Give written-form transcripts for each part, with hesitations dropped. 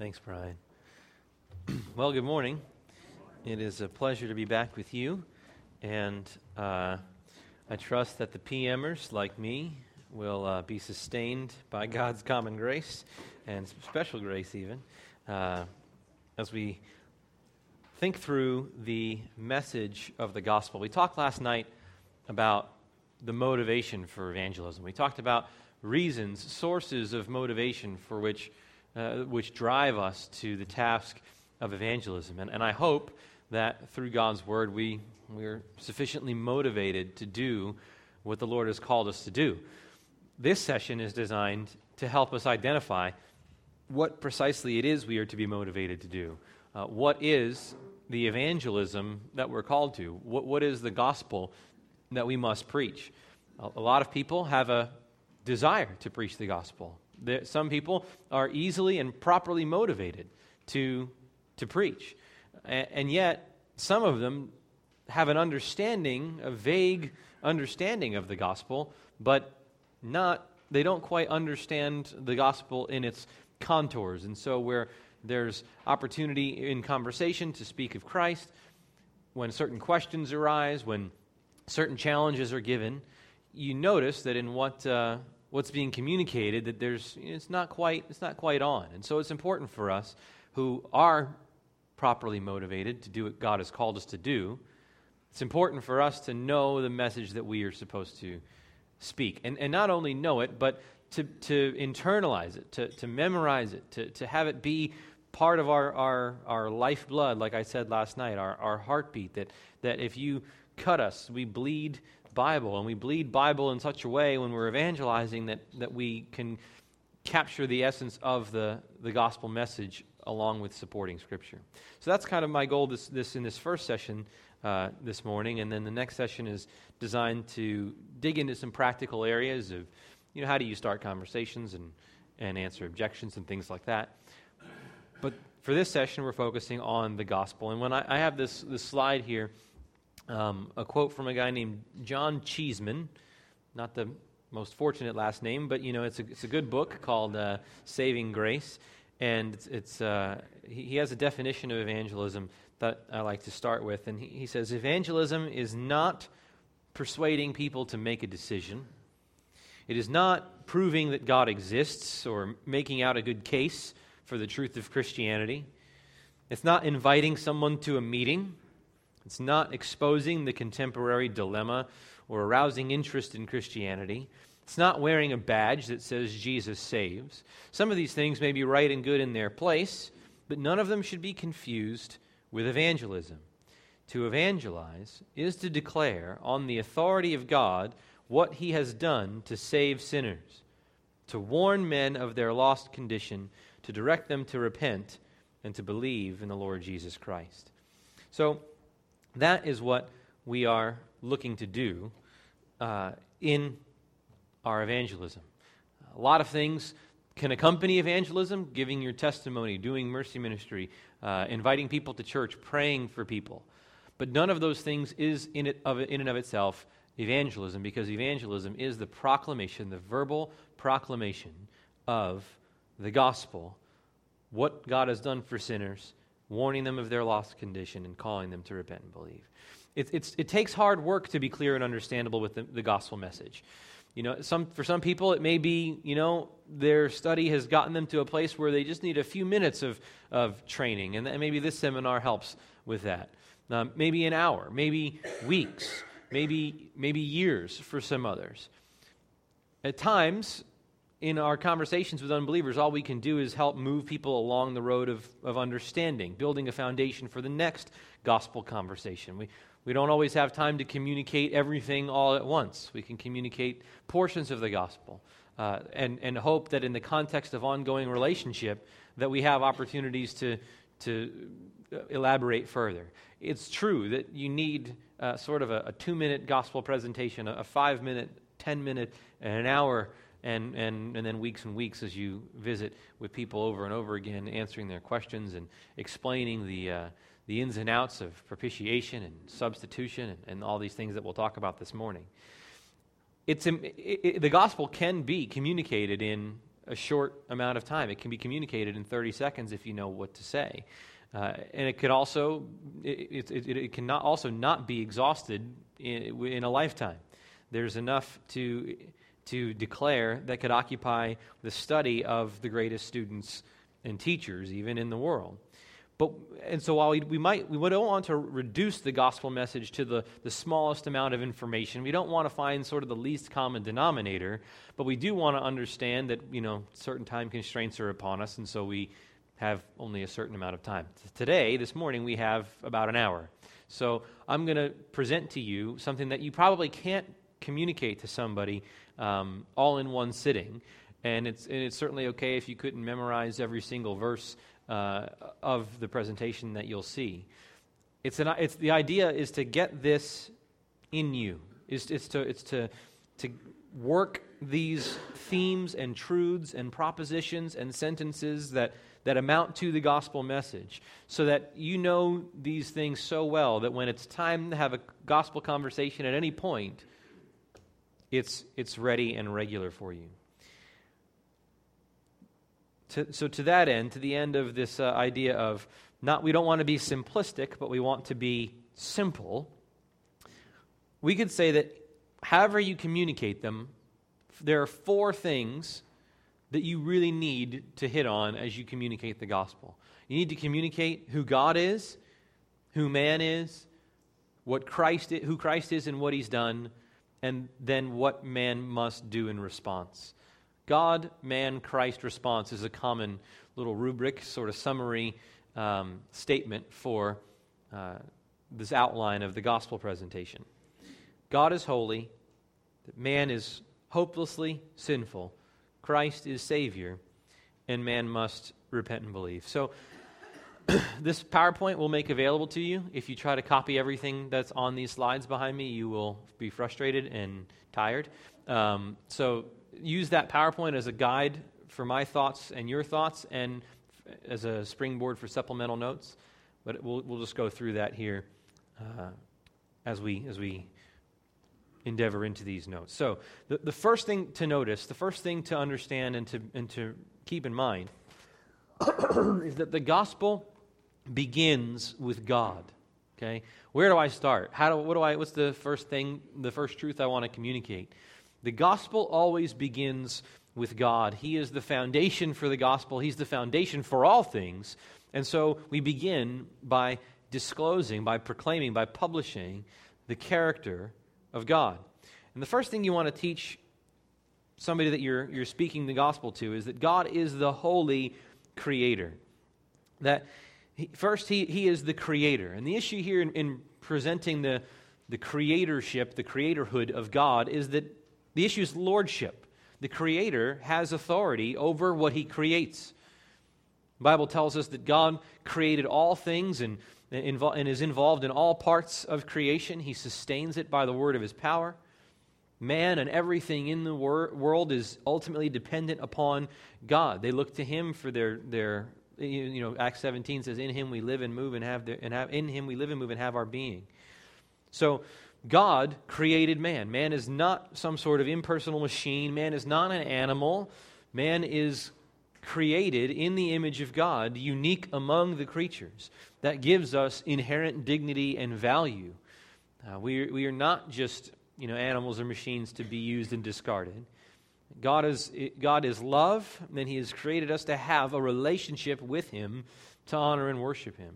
Thanks, Brian. Well, good morning. It is a pleasure to be back with you, and I trust that the PMers, like me, will be sustained by God's common grace, and special grace even, as we think through the message of the gospel. We talked last night about the motivation for evangelism. We talked about reasons, sources of motivation for which drive us to the task of evangelism. And I hope that through God's word we're sufficiently motivated to do what the Lord has called us to do. This session is designed to help us identify what precisely it is we are to be motivated to do. What is the evangelism that we're called to? What is the gospel that we must preach? A lot of people have a desire to preach the gospel. Some people are easily and properly motivated to preach. And yet, some of them have an understanding, a vague understanding of the gospel, but they don't quite understand the gospel in its contours. And so where there's opportunity in conversation to speak of Christ, when certain questions arise, when certain challenges are given, you notice that in what's being communicated, that it's not quite on. And so it's important for us who are properly motivated to do what God has called us to do. It's important for us to know the message that we are supposed to speak. And not only know it, but to internalize it, to memorize it, to have it be part of our lifeblood, like I said last night, our heartbeat, that if you cut us, we bleed Bible, and we bleed Bible in such a way when we're evangelizing that we can capture the essence of the gospel message along with supporting Scripture. So that's kind of my goal in this first session this morning, and then the next session is designed to dig into some practical areas of, how do you start conversations and answer objections and things like that. But for this session, we're focusing on the gospel, and when I have this slide here, a quote from a guy named John Cheeseman, not the most fortunate last name, but it's a good book called Saving Grace, and he has a definition of evangelism that I like to start with, and he says, evangelism is not persuading people to make a decision. It is not proving that God exists or making out a good case for the truth of Christianity. It's not inviting someone to a meeting. It's not exposing the contemporary dilemma or arousing interest in Christianity. It's not wearing a badge that says Jesus saves. Some of these things may be right and good in their place, but none of them should be confused with evangelism. To evangelize is to declare on the authority of God what He has done to save sinners, to warn men of their lost condition, to direct them to repent, and to believe in the Lord Jesus Christ. So, that is what we are looking to do in our evangelism. A lot of things can accompany evangelism: giving your testimony, doing mercy ministry, inviting people to church, praying for people. But none of those things is in and of itself evangelism, because evangelism is the proclamation, the verbal proclamation of the gospel, what God has done for sinners, warning them of their lost condition and calling them to repent and believe. It takes hard work to be clear and understandable with the gospel message. For some people it may be, their study has gotten them to a place where they just need a few minutes of training, and maybe this seminar helps with that. Maybe an hour, maybe weeks, maybe years for some others. At times, in our conversations with unbelievers, all we can do is help move people along the road of understanding, building a foundation for the next gospel conversation. We don't always have time to communicate everything all at once. We can communicate portions of the gospel and hope that in the context of ongoing relationship that we have opportunities to elaborate further. It's true that you need sort of a 2-minute gospel presentation, a 5-minute, 10-minute, and an hour, and then weeks and weeks as you visit with people over and over again, answering their questions and explaining the ins and outs of propitiation and substitution and all these things that we'll talk about this morning. The gospel can be communicated in a short amount of time. It can be communicated in 30 seconds if you know what to say. And it could also, it cannot also not be exhausted in a lifetime. There's enough to declare that could occupy the study of the greatest students and teachers even in the world. And so while we don't want to reduce the gospel message to the smallest amount of information, we don't want to find sort of the least common denominator, but we do want to understand that, certain time constraints are upon us, and so we have only a certain amount of time. Today, this morning, we have about an hour. So I'm going to present to you something that you probably can't communicate to somebody all in one sitting, and it's certainly okay if you couldn't memorize every single verse of the presentation that you'll see. The idea is to get this in you. It's to work these themes and truths and propositions and sentences that amount to the gospel message, so that you know these things so well that when it's time to have a gospel conversation at any point, it's ready and regular for you. So to that end, to the end of this idea of we don't want to be simplistic, but we want to be simple, we could say that however you communicate them, there are 4 things that you really need to hit on as you communicate the gospel. You need to communicate who God is, who man is, who Christ is and what he's done, and then what man must do in response. God, man, Christ response is a common little rubric, sort of summary statement for this outline of the gospel presentation. God is holy, man is hopelessly sinful, Christ is Savior, and man must repent and believe. So this PowerPoint will make available to you. If you try to copy everything that's on these slides behind me, you will be frustrated and tired. So use that PowerPoint as a guide for my thoughts and your thoughts, and as a springboard for supplemental notes. But we'll just go through that here as we endeavor into these notes. So the first thing to notice, the first thing to understand and to keep in mind is that the gospel begins with God. Okay, where do I start? What's the first thing? The first truth I want to communicate. The gospel always begins with God. He is the foundation for the gospel. He's the foundation for all things. And so we begin by disclosing, by proclaiming, by publishing the character of God. And the first thing you want to teach somebody that you're speaking the gospel to is that God is the holy creator. That first, he is the creator. And the issue here in presenting the creatorship, the creatorhood of God, is that the issue is lordship. The Creator has authority over what He creates. The Bible tells us that God created all things and is involved in all parts of creation. He sustains it by the word of His power. Man and everything in the world is ultimately dependent upon God. They look to Him for their Acts 17 says, "In Him we live and move and have in Him we live and move and have our being." So God created man. Man is not some sort of impersonal machine. Man is not an animal. Man is created in the image of God, unique among the creatures. That gives us inherent dignity and value. We are not just animals or machines to be used and discarded. God is love, and He has created us to have a relationship with Him, to honor and worship Him.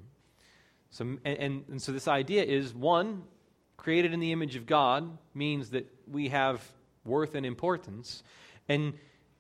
So this idea is, one, created in the image of God means that we have worth and importance. And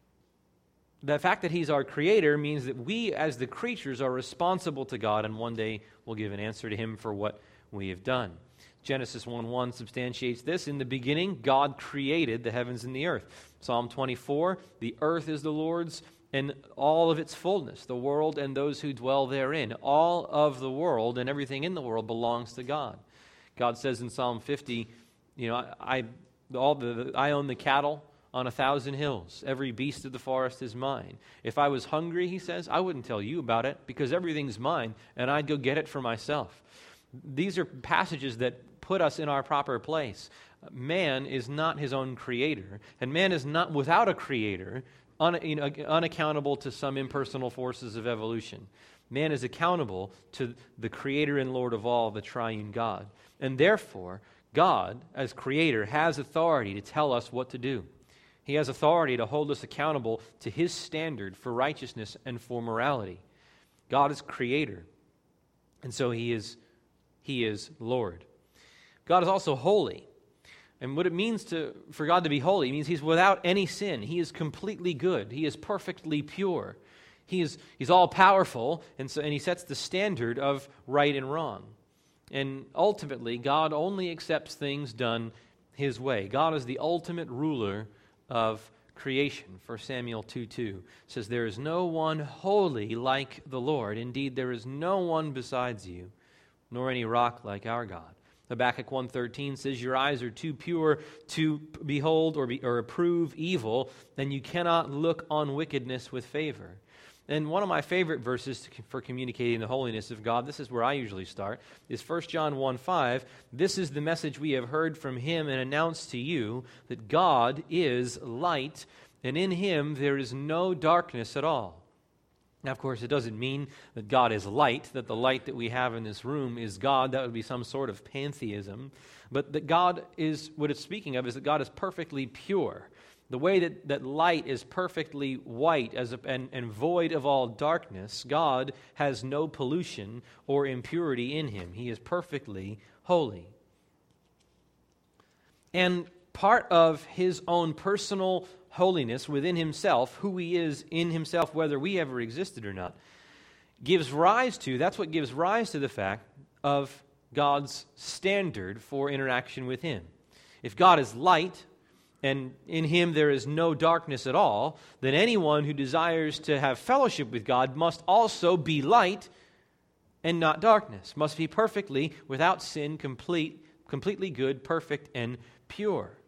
the fact that He's our creator means that we, as the creatures, are responsible to God, and one day we'll give an answer to Him for what we have done. Genesis 1:1 substantiates this. In the beginning, God created the heavens and the earth. Psalm 24, the earth is the Lord's and all of its fullness, the world and those who dwell therein. All of the world and everything in the world belongs to God. God says in Psalm 50, I own the cattle on 1,000 hills. Every beast of the forest is mine. If I was hungry, He says, I wouldn't tell you about it because everything's mine and I'd go get it for myself. These are passages that put us in our proper place. Man is not his own creator, and man is not without a creator unaccountable to some impersonal forces of evolution. Man is accountable to the Creator and Lord of all, the triune God. And therefore, God, as Creator, has authority to tell us what to do. He has authority to hold us accountable to His standard for righteousness and for morality. God is Creator, and so He is Lord. God is also holy. And what it means for God to be holy means He's without any sin. He is completely good. He is perfectly pure. He's all-powerful, and He sets the standard of right and wrong. And ultimately, God only accepts things done His way. God is the ultimate ruler of creation. 1 Samuel 2:2 says, "There is no one holy like the Lord. Indeed, there is no one besides you, nor any rock like our God." Habakkuk 1:13 says, "Your eyes are too pure to behold or approve evil, and you cannot look on wickedness with favor." And one of my favorite verses for communicating the holiness of God, this is where I usually start, is 1 John 1:5. "This is the message we have heard from Him and announced to you, that God is light, and in Him there is no darkness at all." Now, of course, it doesn't mean that God is light, that the light that we have in this room is God. That would be some sort of pantheism. But that God is, what it's speaking of is that God is perfectly pure. The way that light is perfectly white and void of all darkness, God has no pollution or impurity in Him. He is perfectly holy. And part of His own personal holiness within Himself, who He is in Himself, whether we ever existed or not, that's what gives rise to the fact of God's standard for interaction with Him. If God is light, and in Him there is no darkness at all, then anyone who desires to have fellowship with God must also be light and not darkness, must be perfectly, without sin, completely good, perfect, and pure.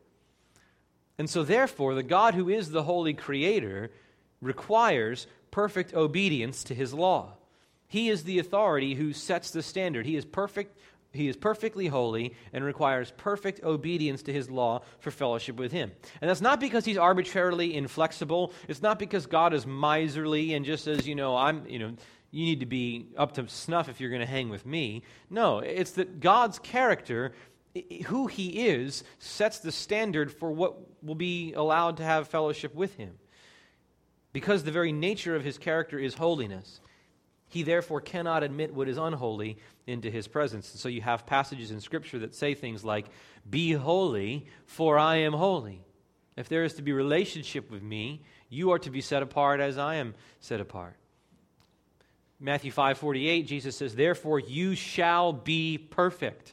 And so therefore, the God who is the holy Creator requires perfect obedience to His law. He is the authority who sets the standard. He is perfect. He is perfectly holy and requires perfect obedience to His law for fellowship with Him. And that's not because He's arbitrarily inflexible. It's not because God is miserly and just says, you need to be up to snuff if you're going to hang with me. No, it's that God's character, who He is, sets the standard for what will be allowed to have fellowship with Him. Because the very nature of His character is holiness, He therefore cannot admit what is unholy into His presence. And so you have passages in Scripture that say things like, "Be holy, for I am holy." If there is to be relationship with me, you are to be set apart as I am set apart. Matthew 5:48, Jesus says, "Therefore you shall be perfect,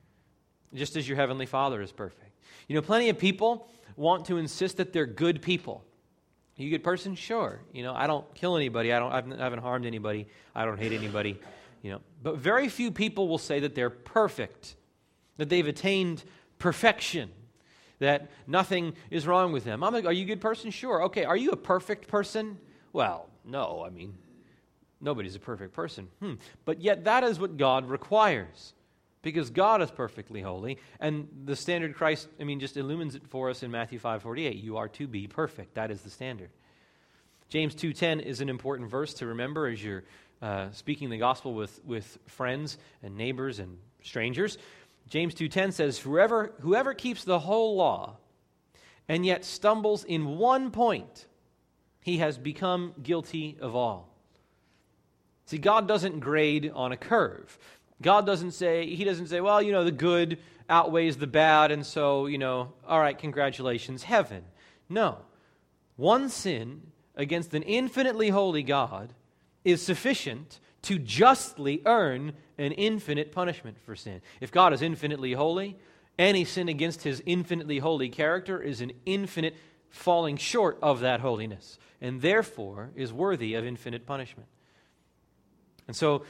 just as your heavenly Father is perfect." Plenty of people want to insist that they're good people. Are you a good person? Sure. I don't kill anybody. I haven't harmed anybody. I don't hate anybody. But very few people will say that they're perfect, that they've attained perfection, that nothing is wrong with them. Are you a good person? Sure. Okay. Are you a perfect person? Well, no. Nobody's a perfect person. But yet that is what God requires, because God is perfectly holy, and the standard Christ, just illumines it for us in Matthew 5:48. You are to be perfect. That is the standard. James 2:10 is an important verse to remember as you're speaking the gospel with friends and neighbors and strangers. James 2:10 says, Whoever keeps the whole law and yet stumbles in one point, he has become guilty of all. See, God doesn't grade on a curve. God doesn't say, well, the good outweighs the bad, and so, all right, congratulations, heaven. No. One sin against an infinitely holy God is sufficient to justly earn an infinite punishment for sin. If God is infinitely holy, any sin against His infinitely holy character is an infinite falling short of that holiness, and therefore is worthy of infinite punishment. And so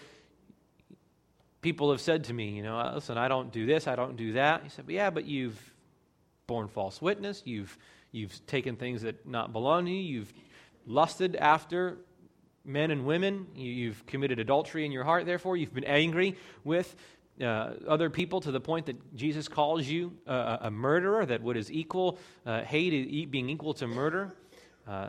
people have said to me, listen, I don't do this, I don't do that. He said, but you've borne false witness, you've taken things that not belong to you, you've lusted after men and women, you've committed adultery in your heart, therefore you've been angry with other people to the point that Jesus calls you a murderer, that what is equal, hate being equal to murder.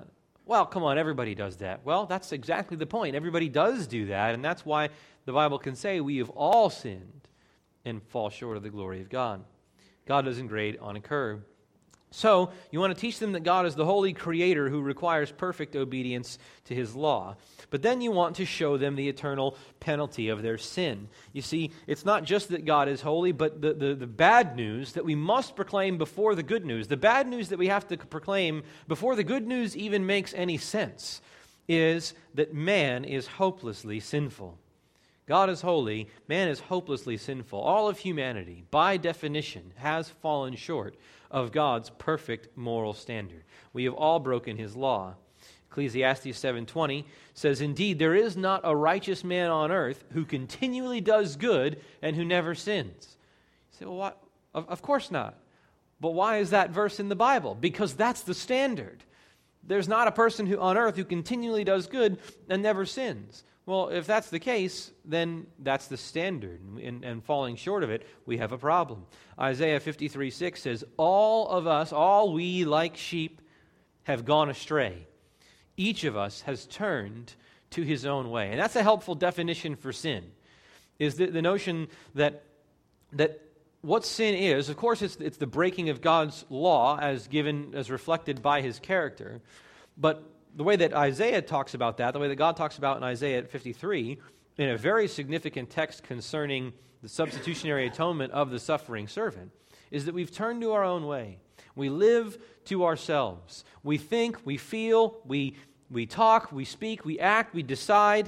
Well, come on, everybody does that. Well, that's exactly the point. Everybody does do that, and that's why the Bible can say we have all sinned and fall short of the glory of God. God doesn't grade on a curve. So, you want to teach them that God is the holy creator who requires perfect obedience to his law. But then you want to show them the eternal penalty of their sin. You see, it's not just that God is holy, but the bad news that we must proclaim before the good news, the bad news that we have to proclaim before the good news even makes any sense, is that man is hopelessly sinful. God is holy, man is hopelessly sinful. All of humanity, by definition, has fallen short of God's perfect moral standard. We have all broken his law. Ecclesiastes 7:20 says, "Indeed, there is not a righteous man on earth who continually does good and who never sins." You say, well, what? Of course not. But why is that verse in the Bible? Because that's the standard. There's not a person on earth who continually does good and never sins. Well, if that's the case, then that's the standard, and falling short of it, we have a problem. Isaiah 53:6 says, all we like sheep have gone astray. Each of us has turned to his own way. And that's a helpful definition for sin, is the notion that what sin is, of course, it's the breaking of God's law as reflected by his character, but the way that Isaiah talks about that, the way that God talks about in Isaiah 53, in a very significant text concerning the substitutionary atonement of the suffering servant, is that we've turned to our own way. We live to ourselves. We think, we feel, we talk, we speak, we act, we decide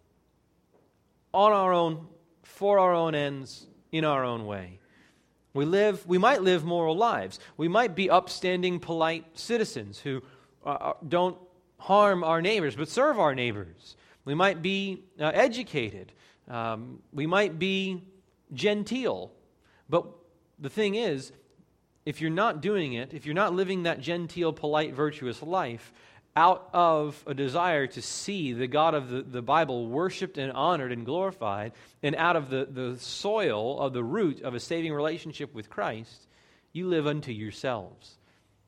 on our own, for our own ends, in our own way. We might live moral lives. We might be upstanding, polite citizens who don't harm our neighbors, but serve our neighbors. We might be educated. We might be genteel. But the thing is, if you're not doing it, if you're not living that genteel, polite, virtuous life out of a desire to see the God of the Bible worshipped and honored and glorified, and out of the soil of the root of a saving relationship with Christ, you live unto yourselves.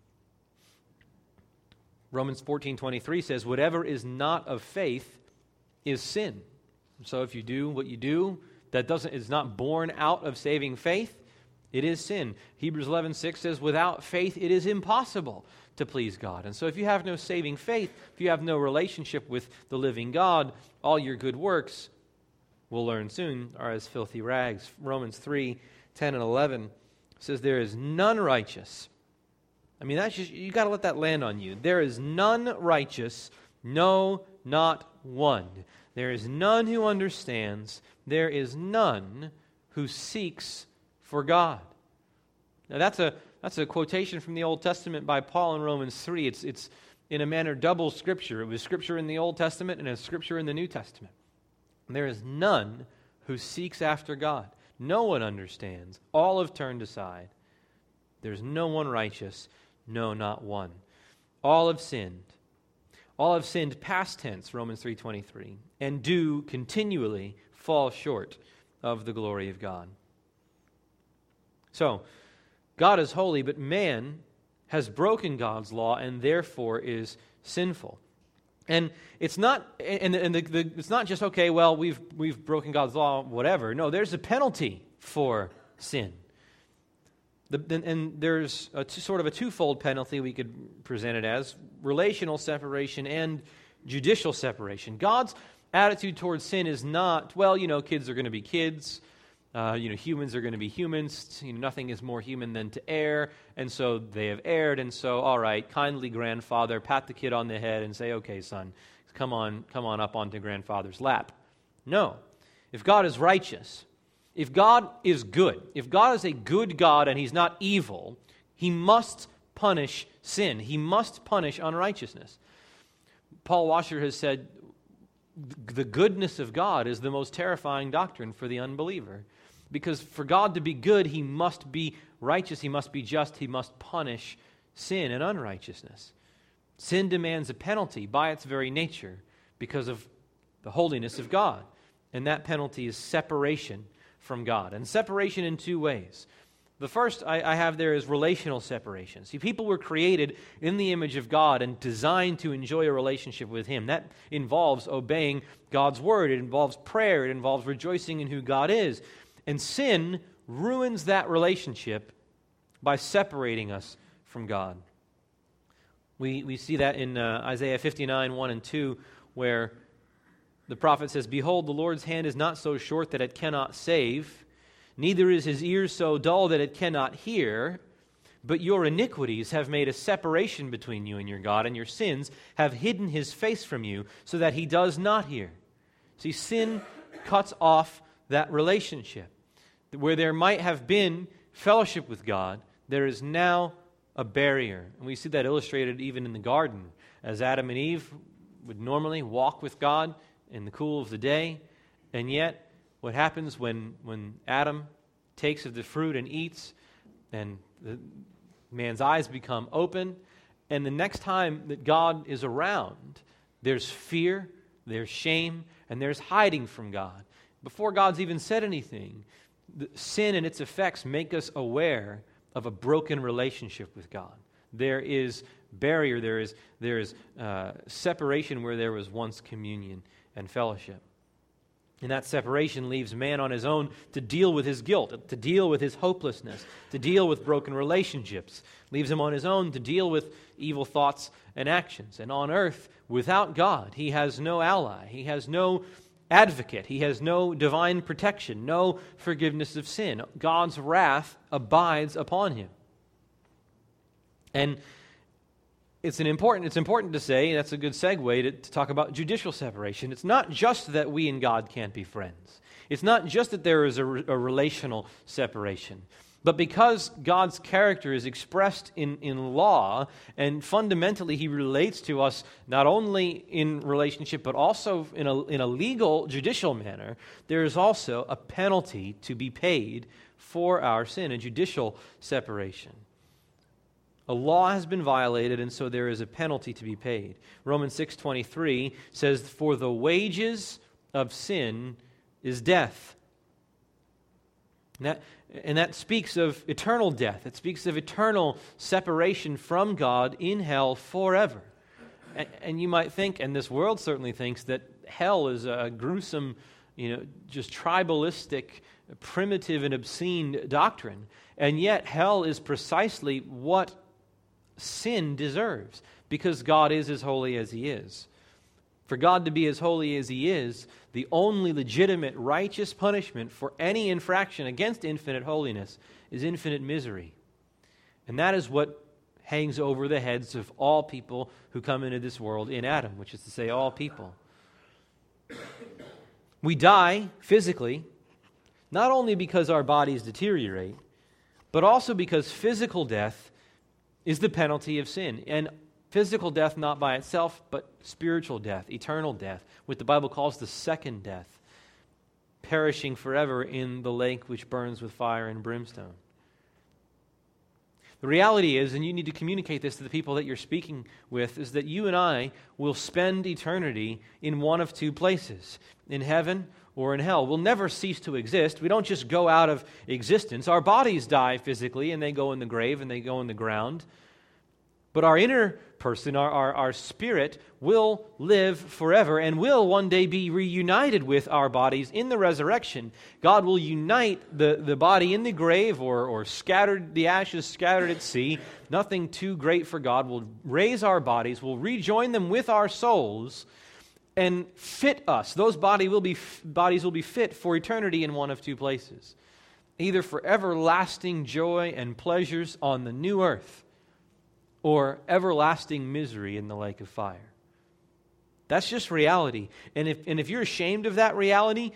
Romans 14:23 says, whatever is not of faith is sin. So if you do what you do that is not born out of saving faith, it is sin. Hebrews 11:6 says, without faith it is impossible to please God. And so if you have no saving faith, if you have no relationship with the living God, all your good works, we'll learn soon, are as filthy rags. Romans 3:10 and 11 says, there is none righteous. I mean, that's just, you got to let that land on you. There is none righteous, no, not one. There is none who understands. There is none who seeks for God. Now, that's a quotation from the Old Testament by Paul in Romans 3. It's in a manner double scripture. It was scripture in the Old Testament and a scripture in the New Testament. And there is none who seeks after God. No one understands. All have turned aside. There's no one righteous. No, not one. All have sinned. All have sinned past tense, Romans 3:23, and do continually fall short of the glory of God. So, God is holy, but man has broken God's law and therefore is sinful. And it's not it's not just, okay, well, we've broken God's law, whatever. No, there's a penalty for sin. And there's sort of a twofold penalty we could present it as: relational separation and judicial separation. God's attitude towards sin is not, well, kids are going to be kids. Humans are going to be humans. Nothing is more human than to err, and so they have erred. And so, all right, kindly grandfather, pat the kid on the head and say, "Okay, son, come on up onto grandfather's lap." No, if God is righteous, if God is good, if God is a good God and He's not evil, He must punish sin. He must punish unrighteousness. Paul Washer has said, the goodness of God is the most terrifying doctrine for the unbeliever. Because for God to be good, He must be righteous, He must be just, He must punish sin and unrighteousness. Sin demands a penalty by its very nature because of the holiness of God. And that penalty is separation from God. And separation in two ways. The first I have there is relational separation. See, people were created in the image of God and designed to enjoy a relationship with Him. That involves obeying God's word. It involves prayer. It involves rejoicing in who God is. And sin ruins that relationship by separating us from God. We see that in Isaiah 59, 1 and 2, where the prophet says, "Behold, the Lord's hand is not so short that it cannot save, neither is His ear so dull that it cannot hear, but your iniquities have made a separation between you and your God, and your sins have hidden His face from you so that He does not hear." See, sin cuts off that relationship. Where there might have been fellowship with God, there is now a barrier. And we see that illustrated even in the garden, as Adam and Eve would normally walk with God in the cool of the day, and yet what happens when Adam takes of the fruit and eats, and the man's eyes become open, and the next time that God is around, there's fear, there's shame, and there's hiding from God. Before God's even said anything, sin and its effects make us aware of a broken relationship with God. There is barrier, there is separation where there was once communion and fellowship. And that separation leaves man on his own to deal with his guilt, to deal with his hopelessness, to deal with broken relationships. Leaves him on his own to deal with evil thoughts and actions. And on earth, without God, he has no ally. He has no advocate. He has no divine protection, no forgiveness of sin. God's wrath abides upon him. And it's important to say, that's a good segue to talk about judicial separation. It's not just that we and God can't be friends. It's not just that there is a relational separation. But because God's character is expressed in law, and fundamentally He relates to us not only in relationship, but also in a legal, judicial manner, there is also a penalty to be paid for our sin, a judicial separation. A law has been violated, and so there is a penalty to be paid. Romans 6:23 says, "For the wages of sin is death." And that speaks of eternal death. It speaks of eternal separation from God in hell forever. And you might think, and this world certainly thinks, that hell is a gruesome, just tribalistic, primitive, and obscene doctrine. And yet hell is precisely what sin deserves, because God is as holy as He is. For God to be as holy as He is, the only legitimate righteous punishment for any infraction against infinite holiness is infinite misery. And that is what hangs over the heads of all people who come into this world in Adam, which is to say all people. We die physically, not only because our bodies deteriorate, but also because physical death is the penalty of sin. And physical death not by itself, but spiritual death, eternal death, what the Bible calls the second death, perishing forever in the lake which burns with fire and brimstone. The reality is, and you need to communicate this to the people that you're speaking with, is that you and I will spend eternity in one of two places, in heaven or in hell. We'll never cease to exist. We don't just go out of existence. Our bodies die physically, and they go in the grave, and they go in the ground. But our inner person, our spirit, will live forever and will one day be reunited with our bodies in the resurrection. God will unite the body in the grave or scattered, the ashes scattered at sea. Nothing too great for God. Will raise our bodies, will rejoin them with our souls, and fit us. Those bodies will be fit for eternity in one of two places. Either for everlasting joy and pleasures on the new earth, or everlasting misery in the lake of fire. That's just reality. And if you're ashamed of that reality,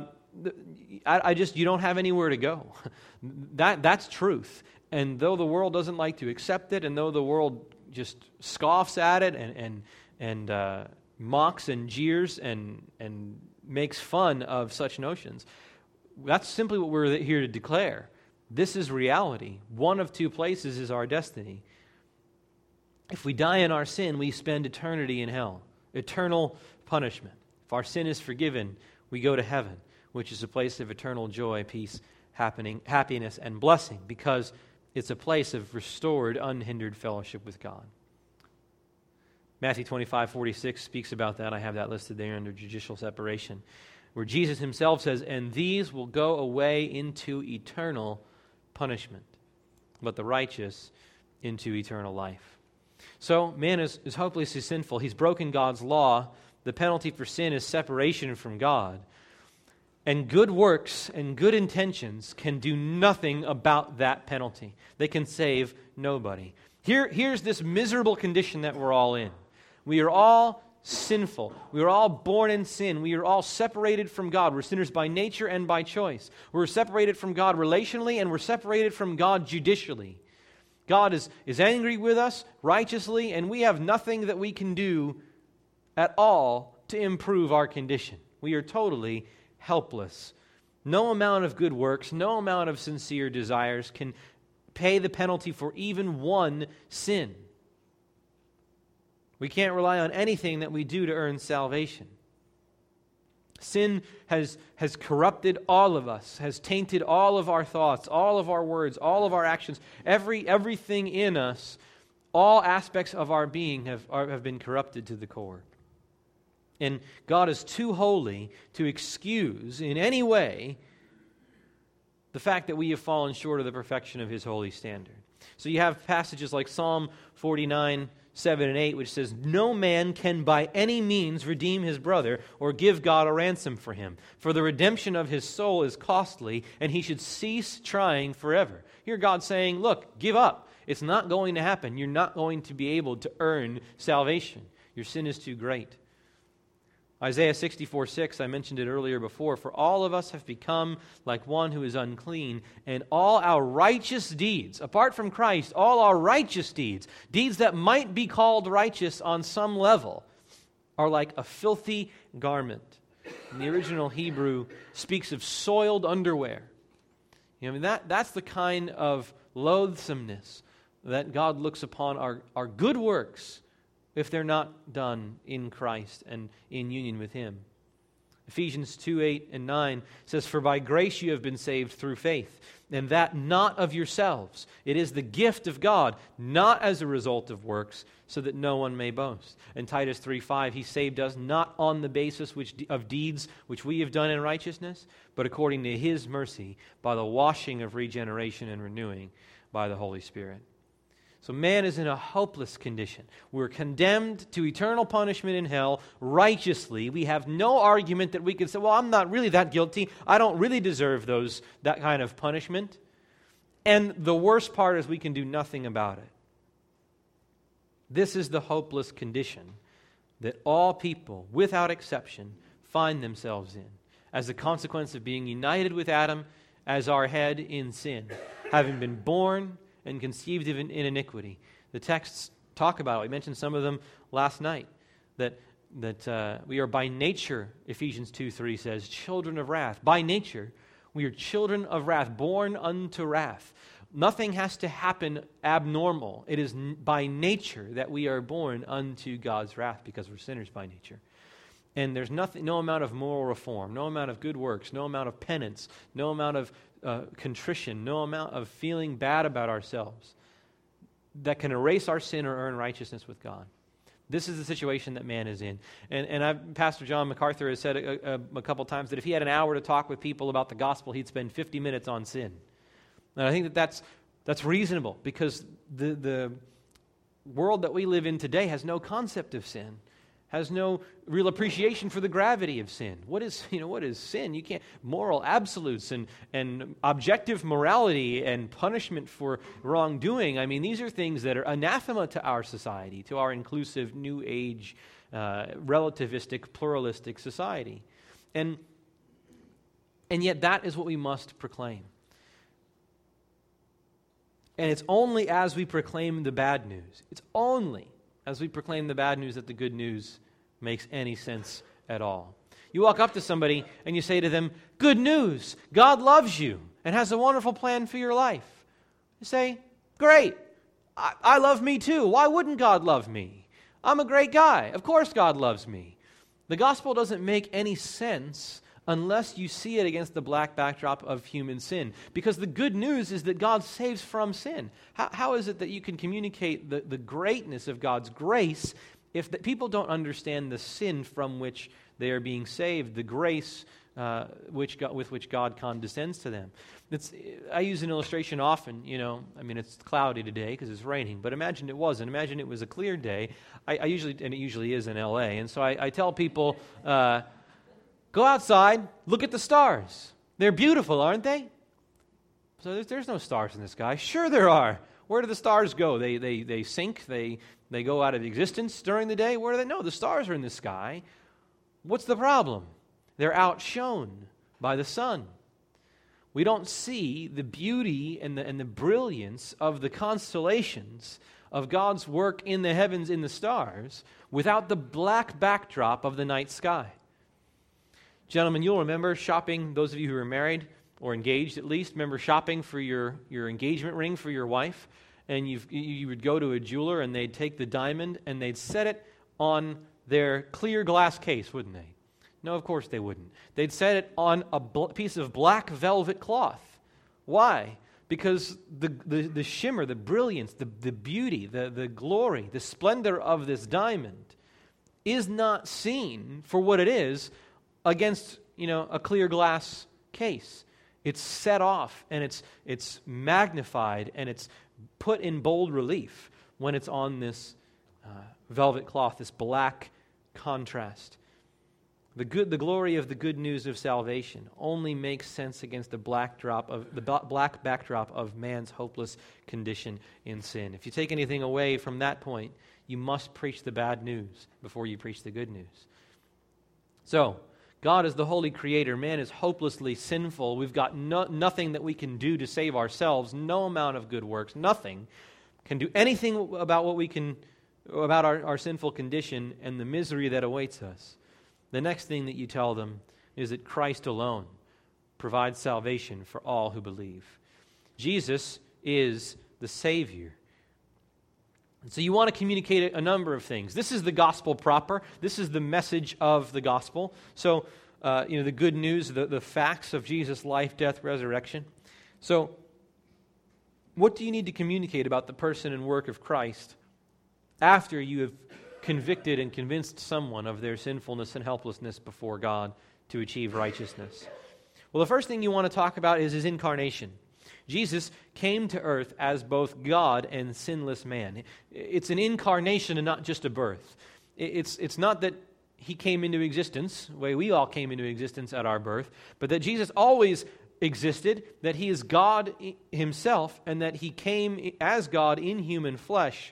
you don't have anywhere to go. That's truth. And though the world doesn't like to accept it, and though the world just scoffs at it and mocks and jeers and makes fun of such notions, that's simply what we're here to declare. This is reality. One of two places is our destiny. If we die in our sin, we spend eternity in hell, eternal punishment. If our sin is forgiven, we go to heaven, which is a place of eternal joy, peace, happiness and blessing, because it's a place of restored, unhindered fellowship with God. Matthew 25:46 speaks about that. I have that listed there under judicial separation, where Jesus himself says, "And these will go away into eternal punishment, but the righteous into eternal life." So man is hopelessly sinful. He's broken God's law. The penalty for sin is separation from God. And good works and good intentions can do nothing about that penalty. They can save nobody. Here's this miserable condition that we're all in. We are all sinful. We are all born in sin. We are all separated from God. We're sinners by nature and by choice. We're separated from God relationally, and we're separated from God judicially. God is angry with us righteously, and we have nothing that we can do at all to improve our condition. We are totally helpless. No amount of good works, no amount of sincere desires can pay the penalty for even one sin. We can't rely on anything that we do to earn salvation. Sin has corrupted all of us, has tainted all of our thoughts, all of our words, all of our actions, everything in us. All aspects of our being have been corrupted to the core. And God is too holy to excuse in any way the fact that we have fallen short of the perfection of His holy standard. So you have passages like Psalm 49:7-8, which says, "No man can by any means redeem his brother or give God a ransom for him. For the redemption of his soul is costly, and he should cease trying forever." Here God's saying, look, give up. It's not going to happen. You're not going to be able to earn salvation. Your sin is too great. Isaiah 64:6, I mentioned it earlier before, "For all of us have become like one who is unclean, and all our righteous deeds," apart from Christ, all our righteous deeds, deeds that might be called righteous on some level, are like a filthy garment. And the original Hebrew speaks of soiled underwear. That's the kind of loathsomeness that God looks upon our good works if they're not done in Christ and in union with Him. Ephesians 2:8-9 says, "For by grace you have been saved through faith, and that not of yourselves. It is the gift of God, not as a result of works, so that no one may boast." And Titus 3:5, "He saved us not on the basis of deeds which we have done in righteousness, but according to His mercy, by the washing of regeneration and renewing by the Holy Spirit." So man is in a hopeless condition. We're condemned to eternal punishment in hell righteously. We have no argument that we could say, well, I'm not really that guilty. I don't really deserve that kind of punishment. And the worst part is we can do nothing about it. This is the hopeless condition that all people, without exception, find themselves in as a consequence of being united with Adam as our head in sin, having been born and conceived in iniquity. The texts talk about it. We mentioned some of them last night. That we are by nature, Ephesians 2:3 says, children of wrath. By nature, we are children of wrath, born unto wrath. Nothing has to happen abnormal. It is by nature that we are born unto God's wrath because we're sinners by nature. And there's no amount of moral reform, no amount of good works, no amount of penance, no amount of contrition, no amount of feeling bad about ourselves that can erase our sin or earn righteousness with God. This is the situation that man is in. And Pastor John MacArthur has said a couple times that if he had an hour to talk with people about the gospel, he'd spend 50 minutes on sin. And I think that's reasonable because the world that we live in today has no concept of sin, has no real appreciation for the gravity of sin. What is sin? You can't moral absolutes and objective morality and punishment for wrongdoing. I mean, these are things that are anathema to our society, to our inclusive, new age, relativistic, pluralistic society. And yet that is what we must proclaim. And it's only as we proclaim the bad news, it's only as we proclaim the bad news that the good news makes any sense at all. You walk up to somebody and you say to them, "Good news, God loves you and has a wonderful plan for your life." You say, "Great, I love me too. Why wouldn't God love me? I'm a great guy. Of course God loves me." The gospel doesn't make any sense unless you see it against the black backdrop of human sin. Because the good news is that God saves from sin. How is it that you can communicate the greatness of God's grace if people don't understand the sin from which they are being saved, the grace with which God condescends to them? I use an illustration often, it's cloudy today because it's raining, but imagine it wasn't. Imagine it was a clear day. And it usually is in L.A., and so I tell people, go outside, look at the stars. They're beautiful, aren't they? So there's no stars in the sky. Sure there are. Where do the stars go? They sink, they go out of existence during the day. Where do they? No, the stars are in the sky. What's the problem? They're outshone by the sun. We don't see the beauty and the brilliance of the constellations of God's work in the heavens, in the stars, without the black backdrop of the night sky. Gentlemen, you'll remember shopping, those of you who are married or engaged at least, remember shopping for your engagement ring for your wife, and you would go to a jeweler and they'd take the diamond and they'd set it on their clear glass case, wouldn't they? No, of course they wouldn't. They'd set it on a piece of black velvet cloth. Why? Because the shimmer, the brilliance, the beauty, the glory, the splendor of this diamond is not seen for what it is against, a clear glass case. It's set off and it's magnified and it's put in bold relief when it's on this velvet cloth, this black contrast. The glory of the good news of salvation only makes sense against the black backdrop of man's hopeless condition in sin. If you take anything away from that point, you must preach the bad news before you preach the good news. So, God is the holy creator. Man is hopelessly sinful. We've got nothing that we can do to save ourselves. No amount of good works. Nothing can do anything about about our sinful condition and the misery that awaits us. The next thing that you tell them is that Christ alone provides salvation for all who believe. Jesus is the Savior. And so you want to communicate a number of things. This is the gospel proper. This is the message of the gospel. So, the good news, the facts of Jesus' life, death, resurrection. So, what do you need to communicate about the person and work of Christ after you have convicted and convinced someone of their sinfulness and helplessness before God to achieve righteousness? Well, the first thing you want to talk about is his incarnation. Jesus came to earth as both God and sinless man. It's an incarnation and not just a birth. It's not that he came into existence, the way we all came into existence at our birth, but that Jesus always existed, that he is God himself, and that he came as God in human flesh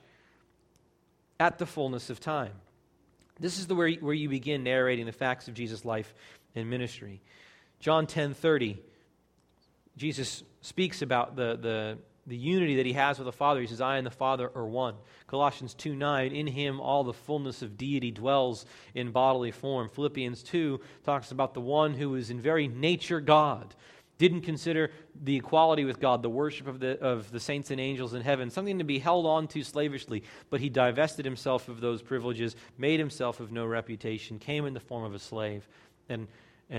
at the fullness of time. This is where you begin narrating the facts of Jesus' life and ministry. John 10:30, Jesus speaks about the unity that he has with the Father. He says, I and the Father are one. Colossians 2:9, in him all the fullness of deity dwells in bodily form. Philippians 2 talks about the one who is in very nature God. Didn't consider the equality with God, the worship of the saints and angels in heaven, something to be held on to slavishly, but he divested himself of those privileges, made himself of no reputation, came in the form of a slave, and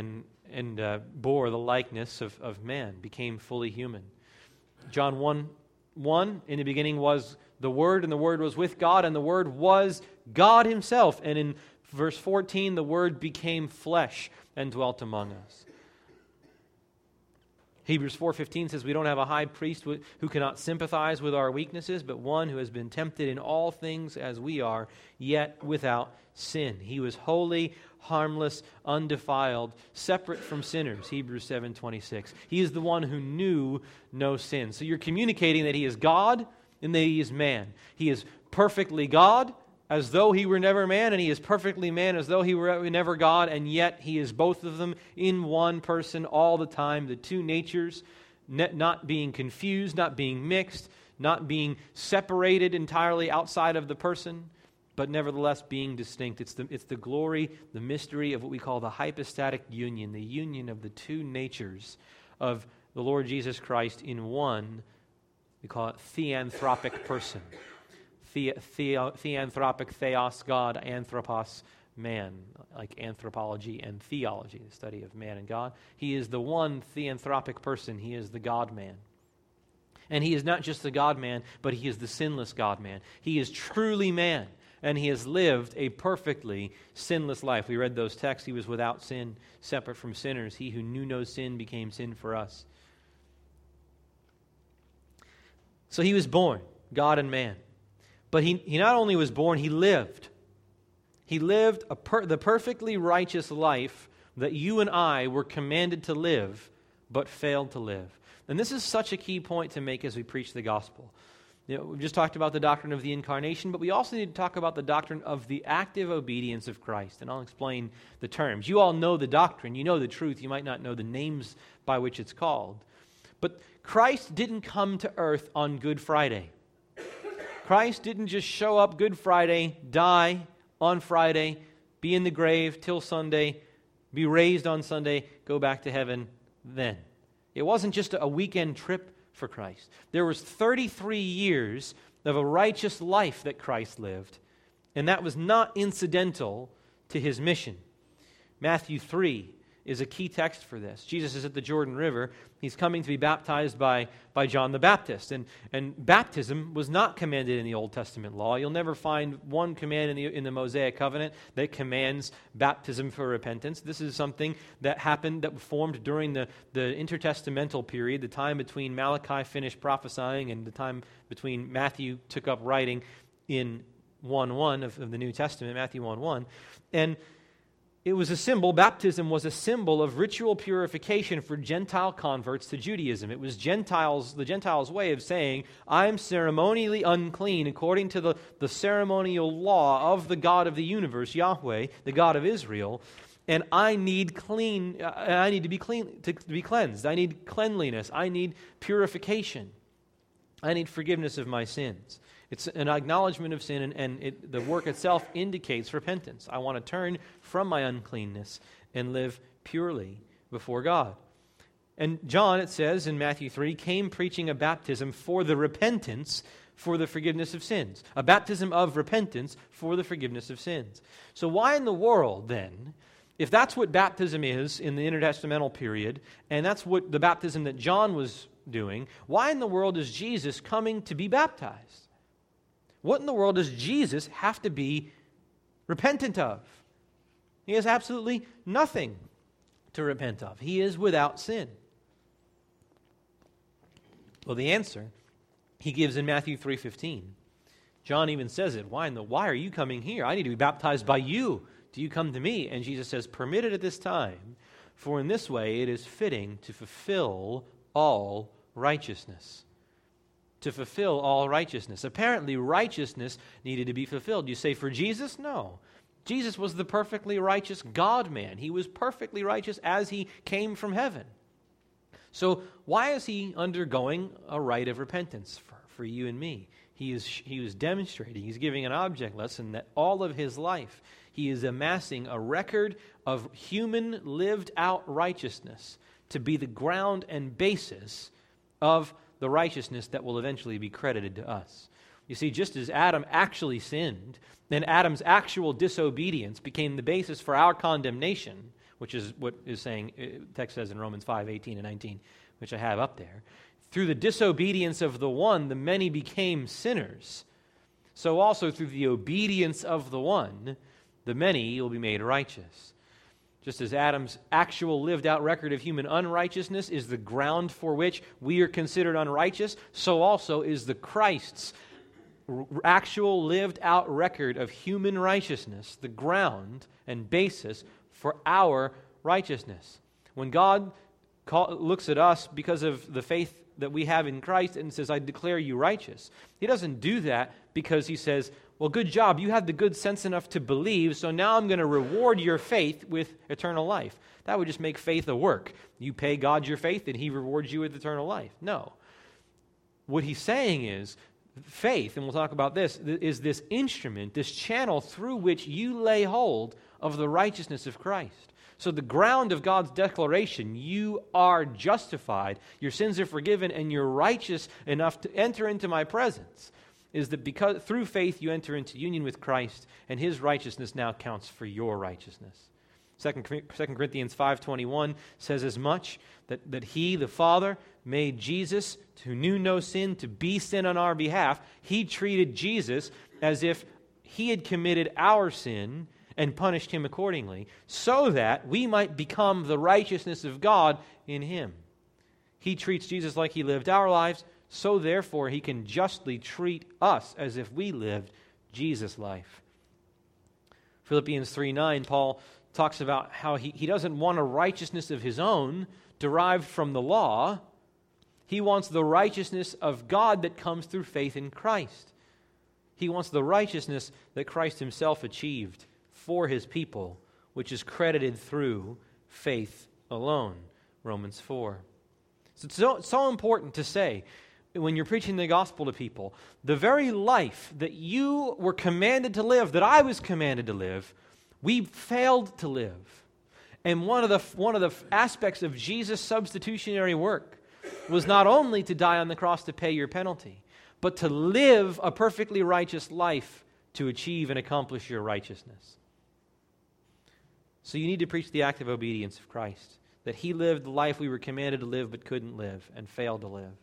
bore the likeness of man, became fully human. John 1:1, in the beginning was the Word, and the Word was with God, and the Word was God himself. And in verse 14, the Word became flesh and dwelt among us. Hebrews 4:15 says we don't have a high priest who cannot sympathize with our weaknesses, but one who has been tempted in all things as we are, yet without sin. He was holy, harmless, undefiled, separate from sinners, Hebrews 7:26. He is the one who knew no sin. So you're communicating that he is God and that he is man. He is perfectly God, as though he were never man, and he is perfectly man as though he were never God, and yet he is both of them in one person all the time, the two natures not being confused, not being mixed, not being separated entirely outside of the person, but nevertheless being distinct. It's the glory, the mystery of what we call the hypostatic union, the union of the two natures of the Lord Jesus Christ in one, we call it theanthropic person. Theanthropic, theos, God, anthropos, man, like anthropology and theology, the study of man and God. He is the one theanthropic person. He is the God-man. And he is not just the God-man, but he is the sinless God-man. He is truly man, and he has lived a perfectly sinless life. We read those texts. He was without sin, separate from sinners. He who knew no sin became sin for us. So he was born, God and man. But he not only was born, he lived. He lived the perfectly righteous life that you and I were commanded to live, but failed to live. And this is such a key point to make as we preach the gospel. We've just talked about the doctrine of the incarnation, but we also need to talk about the doctrine of the active obedience of Christ. And I'll explain the terms. You all know the doctrine. You know the truth. You might not know the names by which it's called. But Christ didn't come to earth on Good Friday. Christ didn't just show up Good Friday, die on Friday, be in the grave till Sunday, be raised on Sunday, go back to heaven then. It wasn't just a weekend trip for Christ. There was 33 years of a righteous life that Christ lived, and that was not incidental to his mission. Matthew 3 is a key text for this. Jesus is at the Jordan River. He's coming to be baptized by John the Baptist. And baptism was not commanded in the Old Testament law. You'll never find one command in the Mosaic covenant that commands baptism for repentance. This is something that happened, that formed during the intertestamental period, the time between Malachi finished prophesying and the time between Matthew took up writing in 1:1 of the New Testament, Matthew 1:1. And it was a symbol, baptism was a symbol of ritual purification for Gentile converts to Judaism. It was the Gentiles' way of saying, I'm ceremonially unclean according to the ceremonial law of the God of the universe, Yahweh, the God of Israel, and I need to be cleansed. I need cleanliness. I need purification. I need forgiveness of my sins. It's an acknowledgement of sin, and the work itself indicates repentance. I want to turn from my uncleanness and live purely before God. And John, it says in Matthew 3, came preaching a baptism for the repentance, for the forgiveness of sins. A baptism of repentance for the forgiveness of sins. So why in the world, then, if that's what baptism is in the intertestamental period, and that's what the baptism that John was doing, why in the world is Jesus coming to be baptized? What in the world does Jesus have to be repentant of? He has absolutely nothing to repent of. He is without sin. Well, the answer he gives in Matthew 3:15. John even says it. Why are you coming here? I need to be baptized by you. Do you come to me? And Jesus says, permit it at this time, for in this way it is fitting to fulfill all righteousness. To fulfill all righteousness. Apparently, righteousness needed to be fulfilled. You say, for Jesus? No. Jesus was the perfectly righteous God-man. He was perfectly righteous as he came from heaven. So why is he undergoing a rite of repentance for you and me? He was demonstrating, he's giving an object lesson that all of his life he is amassing a record of human lived out righteousness to be the ground and basis of the righteousness that will eventually be credited to us. You see, just as Adam actually sinned, then Adam's actual disobedience became the basis for our condemnation, which is what is saying, the text says in Romans 5:18 and 19, which I have up there. Through the disobedience of the one, the many became sinners. So also through the obedience of the one, the many will be made righteous. Just as Adam's actual lived-out record of human unrighteousness is the ground for which we are considered unrighteous, so also is the Christ's actual lived-out record of human righteousness the ground and basis for our righteousness. When God looks at us because of the faith that we have in Christ and says, I declare you righteous, he doesn't do that because he says, well, good job. You had the good sense enough to believe, so now I'm going to reward your faith with eternal life. That would just make faith a work. You pay God your faith, and he rewards you with eternal life. No. What he's saying is, faith, and we'll talk about this, is this instrument, this channel through which you lay hold of the righteousness of Christ. So the ground of God's declaration, you are justified, your sins are forgiven, and you're righteous enough to enter into my presence. is that because through faith you enter into union with Christ, and his righteousness now counts for your righteousness. 2 Corinthians 5:21 says as much, that he, the Father, made Jesus, who knew no sin, to be sin on our behalf. He treated Jesus as if he had committed our sin and punished him accordingly, so that we might become the righteousness of God in him. He treats Jesus like he lived our lives, so therefore he can justly treat us as if we lived Jesus' life. Philippians 3:9, Paul talks about how he doesn't want a righteousness of his own derived from the law. He wants the righteousness of God that comes through faith in Christ. He wants the righteousness that Christ himself achieved for his people, which is credited through faith alone. Romans 4. So it's so important to say, when you're preaching the gospel to people, the very life that you were commanded to live, that I was commanded to live, we failed to live. And one of the aspects of Jesus' substitutionary work was not only to die on the cross to pay your penalty, but to live a perfectly righteous life to achieve and accomplish your righteousness. So you need to preach the active obedience of Christ, that he lived the life we were commanded to live but couldn't live and failed to live.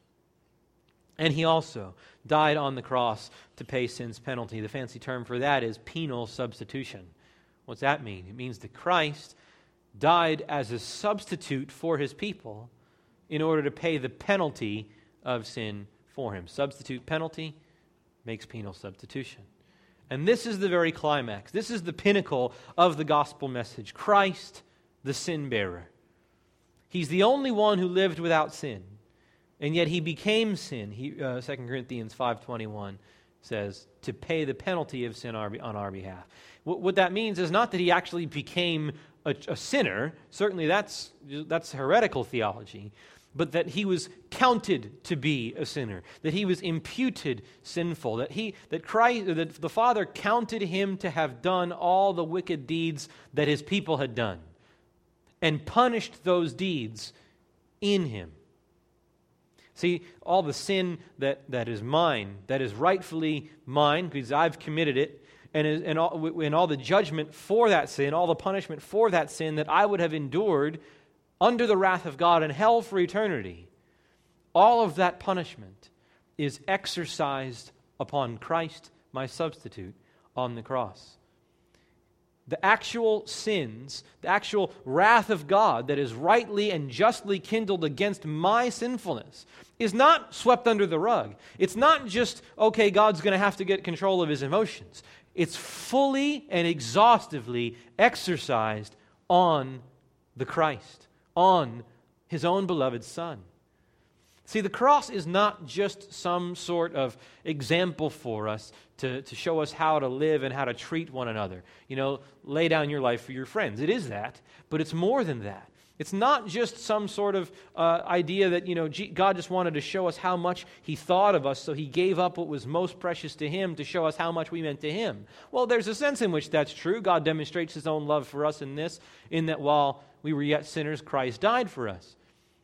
And he also died on the cross to pay sin's penalty. The fancy term for that is penal substitution. What's that mean? It means that Christ died as a substitute for his people in order to pay the penalty of sin for him. Substitute penalty makes penal substitution. And this is the very climax. This is the pinnacle of the gospel message. Christ, the sin bearer. He's the only one who lived without sin. And yet he became sin. 2 Corinthians 5:21 says, to pay the penalty of sin on our behalf. What that means is not that he actually became a sinner. Certainly that's heretical theology. But that he was counted to be a sinner, that he was imputed sinful, that the Father counted him to have done all the wicked deeds that his people had done, and punished those deeds in him. See, all the sin that is mine, that is rightfully mine, because I've committed it, and all the judgment for that sin, all the punishment for that sin that I would have endured under the wrath of God in hell for eternity, all of that punishment is exercised upon Christ, my substitute, on the cross. The actual sins, the actual wrath of God that is rightly and justly kindled against my sinfulness is not swept under the rug. It's not just, okay, God's going to have to get control of his emotions. It's fully and exhaustively exercised on the Christ, on his own beloved Son. See, the cross is not just some sort of example for us to show us how to live and how to treat one another. Lay down your life for your friends. It is that, but it's more than that. It's not just some sort of idea that, God just wanted to show us how much he thought of us, so he gave up what was most precious to him to show us how much we meant to him. Well, there's a sense in which that's true. God demonstrates his own love for us in that while we were yet sinners, Christ died for us.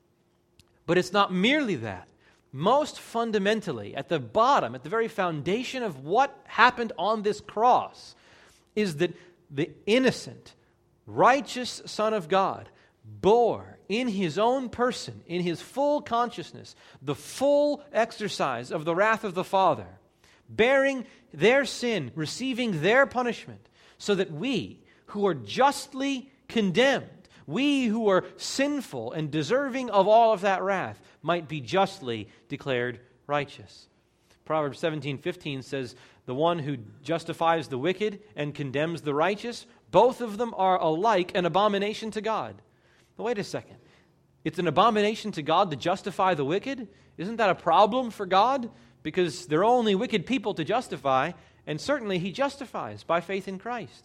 But it's not merely that. Most fundamentally, at the bottom, at the very foundation of what happened on this cross, is that the innocent, righteous Son of God bore in his own person, in his full consciousness, the full exercise of the wrath of the Father, bearing their sin, receiving their punishment, so that we, who are justly condemned, we who are sinful and deserving of all of that wrath, might be justly declared righteous. Proverbs 17:15 says, the one who justifies the wicked and condemns the righteous, both of them are alike an abomination to God. Now, wait a second. It's an abomination to God to justify the wicked? Isn't that a problem for God? Because there are only wicked people to justify, and certainly he justifies by faith in Christ.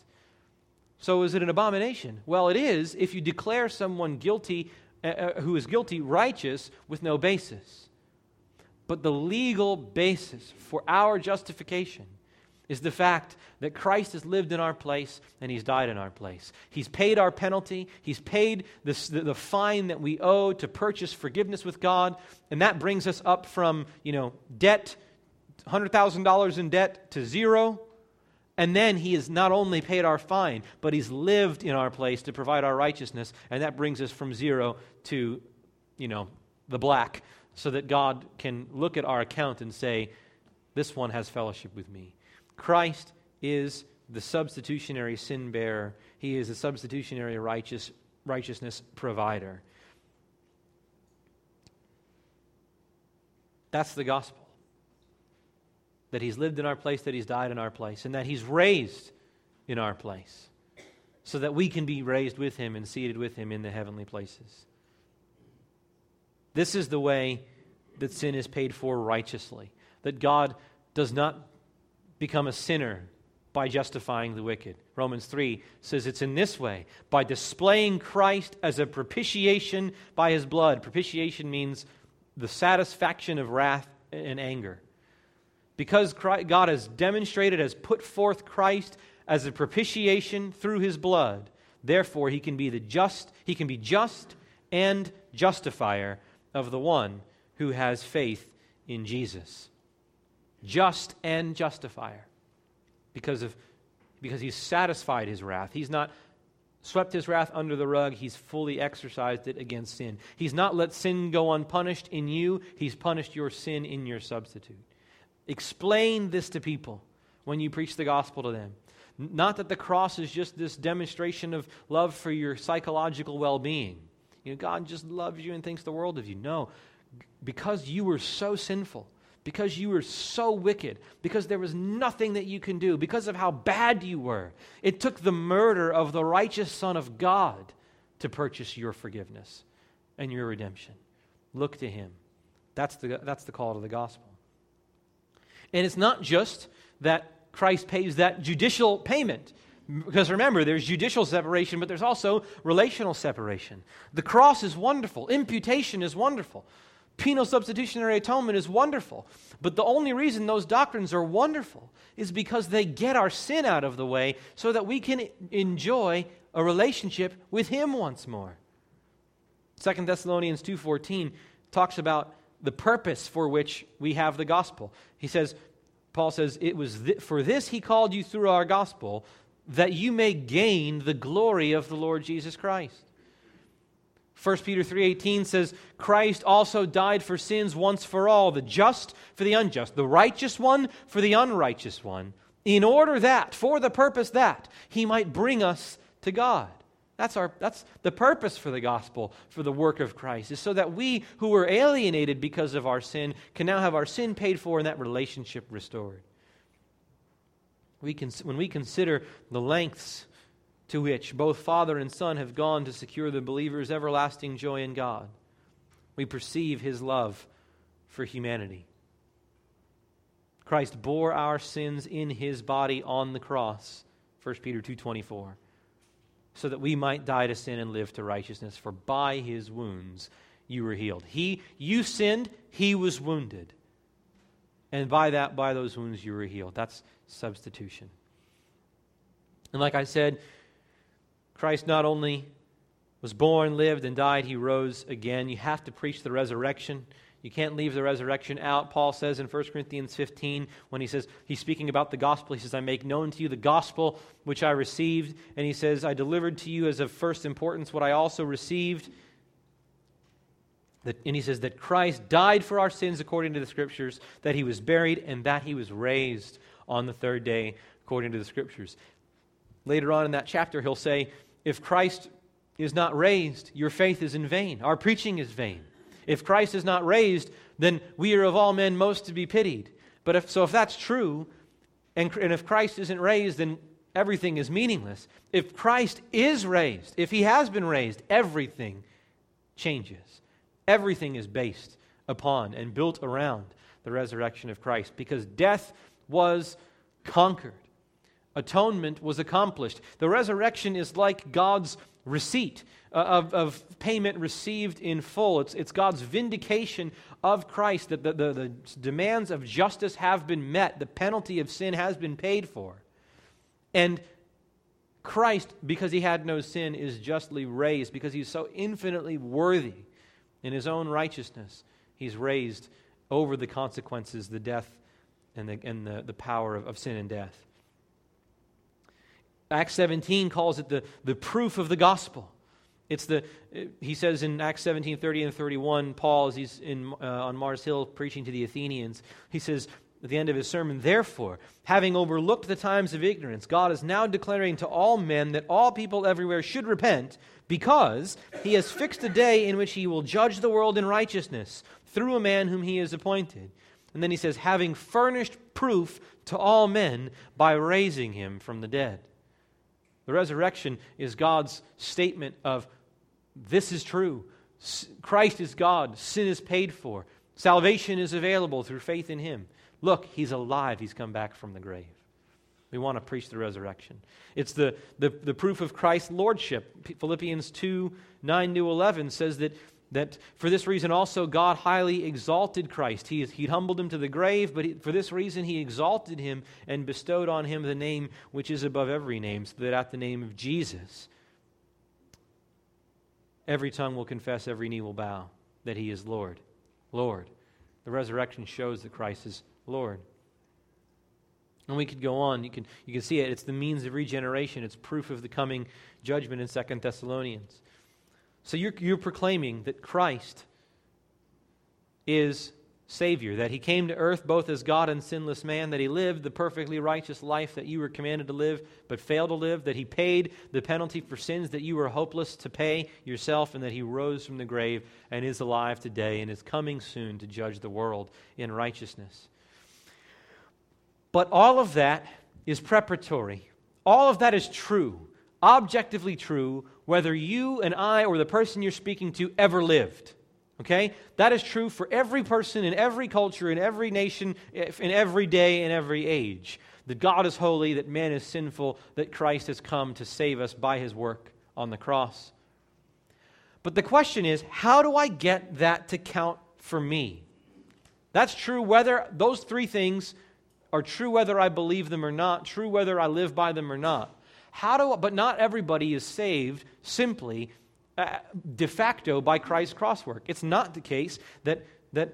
So is it an abomination? Well, it is if you declare someone guilty, who is guilty, righteous with no basis. But the legal basis for our justification is the fact that Christ has lived in our place and he's died in our place. He's paid our penalty. He's paid the fine that we owe to purchase forgiveness with God, and that brings us up from debt $100,000 in debt to zero. And then he has not only paid our fine, but he's lived in our place to provide our righteousness. And that brings us from zero to, the black, so that God can look at our account and say, this one has fellowship with me. Christ is the substitutionary sin bearer. He is the substitutionary righteousness provider. That's the gospel. That he's lived in our place, that he's died in our place, and that he's raised in our place, so that we can be raised with him and seated with him in the heavenly places. This is the way that sin is paid for righteously. That God does not become a sinner by justifying the wicked. Romans 3 says it's in this way, by displaying Christ as a propitiation by his blood. Propitiation means the satisfaction of wrath and anger. Because God has demonstrated, has put forth Christ as a propitiation through his blood, therefore he can be just and justifier of the one who has faith in Jesus. Just and justifier. Because he's satisfied his wrath. He's not swept his wrath under the rug. He's fully exercised it against sin. He's not let sin go unpunished in you. He's punished your sin in your substitute. Explain this to people when you preach the gospel to them. Not that the cross is just this demonstration of love for your psychological well-being. God just loves you and thinks the world of you. No, because you were so sinful, because you were so wicked, because there was nothing that you can do, because of how bad you were, it took the murder of the righteous Son of God to purchase your forgiveness and your redemption. Look to him. That's the call to the gospel. And it's not just that Christ pays that judicial payment. Because remember, there's judicial separation, but there's also relational separation. The cross is wonderful. Imputation is wonderful. Penal substitutionary atonement is wonderful. But the only reason those doctrines are wonderful is because they get our sin out of the way so that we can enjoy a relationship with him once more. 2 Thessalonians 2:14 talks about the purpose for which we have the gospel. Paul says, it was for this he called you through our gospel, that you may gain the glory of the Lord Jesus Christ. 1 Peter 3:18 says, Christ also died for sins once for all, the just for the unjust, the righteous one for the unrighteous one, in order that, for the purpose that, he might bring us to God. That's the purpose for the gospel, for the work of Christ, is so that we who were alienated because of our sin can now have our sin paid for and that relationship restored. When we consider the lengths to which both Father and Son have gone to secure the believer's everlasting joy in God, we perceive his love for humanity. Christ bore our sins in his body on the cross, 1 Peter 2:24. So that we might die to sin and live to righteousness. For by his wounds you were healed. You sinned, he was wounded. And by those wounds you were healed. That's substitution. And like I said, Christ not only was born, lived, and died, he rose again. You have to preach the resurrection. You can't leave the resurrection out. Paul says in 1 Corinthians 15, when he says, he's speaking about the gospel, he says, I make known to you the gospel which I received. And he says, I delivered to you as of first importance what I also received. And he says that Christ died for our sins according to the Scriptures, that he was buried, and that he was raised on the third day according to the Scriptures. Later on in that chapter, he'll say, if Christ is not raised, your faith is in vain. Our preaching is vain. If Christ is not raised, then we are of all men most to be pitied. But if that's true, and if Christ isn't raised, then everything is meaningless. If Christ is raised, if he has been raised, everything changes. Everything is based upon and built around the resurrection of Christ, because death was conquered. Atonement was accomplished. The resurrection is like God's receipt of payment received in full. It's God's vindication of Christ, that the demands of justice have been met. The penalty of sin has been paid for. And Christ, because he had no sin, is justly raised, because he's so infinitely worthy in his own righteousness. He's raised over the consequences, the death and the power of sin and death. Acts 17 calls it the proof of the gospel. He says in Acts 17, 30 and 31, Paul, as he's on Mars Hill preaching to the Athenians, he says at the end of his sermon, "Therefore, having overlooked the times of ignorance, God is now declaring to all men that all people everywhere should repent, because he has fixed a day in which he will judge the world in righteousness through a man whom he has appointed." And then he says, "having furnished proof to all men by raising him from the dead." The resurrection is God's statement of, this is true. Christ is God. Sin is paid for. Salvation is available through faith in him. Look, he's alive. He's come back from the grave. We want to preach the resurrection. It's the proof of Christ's lordship. Philippians 2, 9-11 says that for this reason also God highly exalted Christ. He humbled him to the grave, but for this reason he exalted him and bestowed on him the name which is above every name, so that at the name of Jesus every tongue will confess, every knee will bow, that he is Lord. Lord. The resurrection shows that Christ is Lord. And we could go on. You can see it. It's the means of regeneration. It's proof of the coming judgment in 2 Thessalonians. So you're proclaiming that Christ is Savior, that he came to earth both as God and sinless man, that he lived the perfectly righteous life that you were commanded to live but failed to live, that he paid the penalty for sins that you were hopeless to pay yourself, and that he rose from the grave and is alive today and is coming soon to judge the world in righteousness. But all of that is preparatory. All of that is true, objectively true, whether you and I or the person you're speaking to ever lived. Okay? That is true for every person in every culture, in every nation, in every day, in every age. That God is holy, that man is sinful, that Christ has come to save us by his work on the cross. But the question is, how do I get that to count for me? That's true whether those three things are true whether I believe them or not, true whether I live by them or not. But not everybody is saved simply de facto by Christ's crosswork. It's not the case that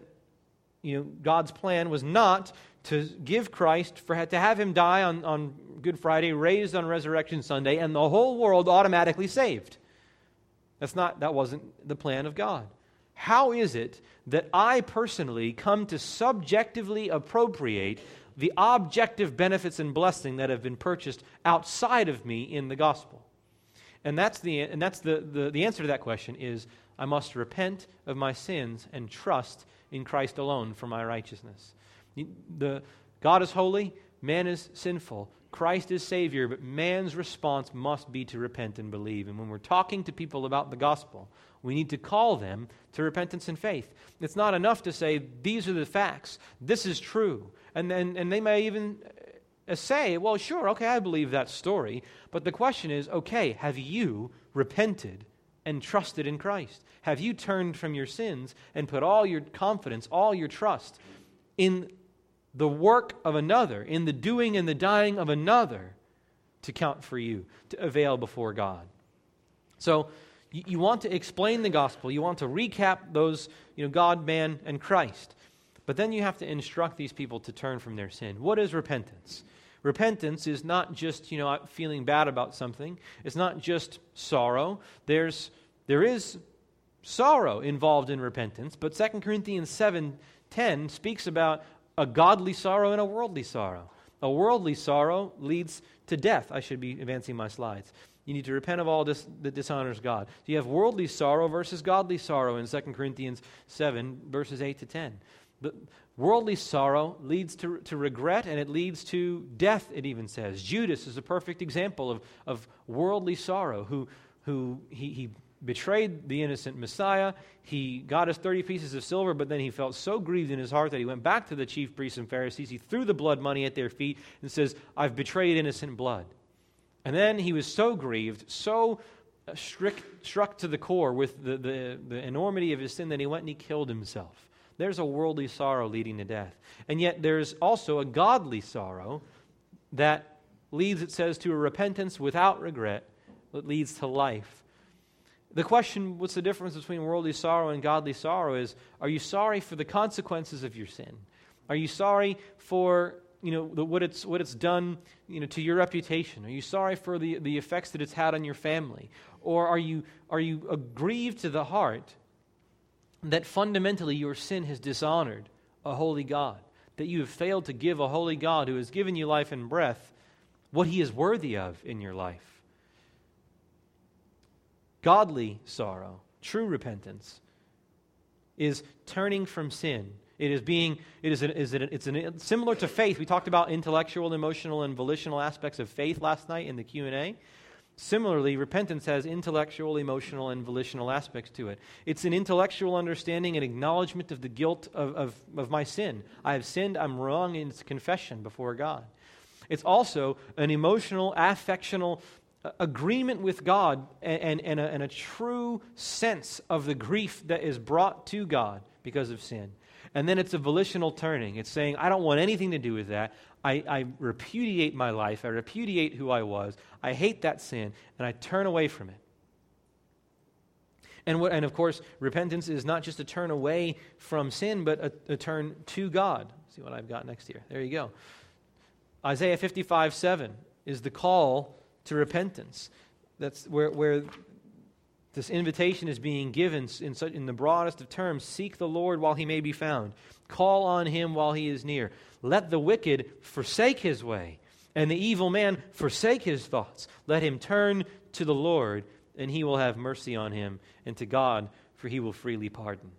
God's plan was not to give Christ, to have him die on Good Friday, raised on Resurrection Sunday, and the whole world automatically saved. That wasn't the plan of God. How is it that I personally come to subjectively appropriate the objective benefits and blessing that have been purchased outside of me in the gospel? And the answer to that question is, I must repent of my sins and trust in Christ alone for my righteousness. God is holy, man is sinful. Christ is Savior, but man's response must be to repent and believe. And when we're talking to people about the gospel, we need to call them to repentance and faith. It's not enough to say, these are the facts, this is true. And they may even say, well, sure, okay, I believe that story. But the question is, okay, have you repented and trusted in Christ? Have you turned from your sins and put all your confidence, all your trust in the work of another, in the doing and the dying of another to count for you, to avail before God? So you want to explain the gospel. You want to recap those, God, man, and Christ. But then you have to instruct these people to turn from their sin. What is repentance? Repentance is not just, feeling bad about something. It's not just sorrow. There is sorrow involved in repentance, but 2 Corinthians 7:10 speaks about a godly sorrow and a worldly sorrow. A worldly sorrow leads to death. I should be advancing my slides. You need to repent of all that dishonors God. So you have worldly sorrow versus godly sorrow in 2 Corinthians 7, verses 8 to 10. The worldly sorrow leads to regret, and it leads to death, it even says. Judas is a perfect example of worldly sorrow, who he betrayed the innocent Messiah. He got his 30 pieces of silver, but then he felt so grieved in his heart that he went back to the chief priests and Pharisees. He threw the blood money at their feet and says, I've betrayed innocent blood. And then he was so grieved, so struck to the core with the enormity of his sin that he went and he killed himself. There's a worldly sorrow leading to death. And yet there's also a godly sorrow that leads, it says, to a repentance without regret that leads to life. The question, what's the difference between worldly sorrow and godly sorrow, is, are you sorry for the consequences of your sin? Are you sorry for what it's done to your reputation? Are you sorry for the effects that it's had on your family? Or are you aggrieved to the heart that fundamentally your sin has dishonored a holy God, that you have failed to give a holy God who has given you life and breath what he is worthy of in your life? Godly sorrow, true repentance, is turning from sin. It's similar to faith. We talked about intellectual, emotional, and volitional aspects of faith last night in the Q&A. Similarly, repentance has intellectual, emotional, and volitional aspects to it. It's an intellectual understanding and acknowledgement of the guilt of my sin. I have sinned, I'm wrong, and it's confession before God. It's also an emotional, affectional agreement with God and a true sense of the grief that is brought to God because of sin. And then it's a volitional turning. It's saying, I don't want anything to do with that. I repudiate my life. I repudiate who I was. I hate that sin, and I turn away from it. And of course, repentance is not just a turn away from sin, but a turn to God. See what I've got next here. There you go. Isaiah 55:7 is the call to repentance. That's where this invitation is being given in the broadest of terms. Seek the Lord while he may be found. Call on him while he is near. Let the wicked forsake his way, and the evil man forsake his thoughts. Let him turn to the Lord, and he will have mercy on him, and to God, for he will freely pardon.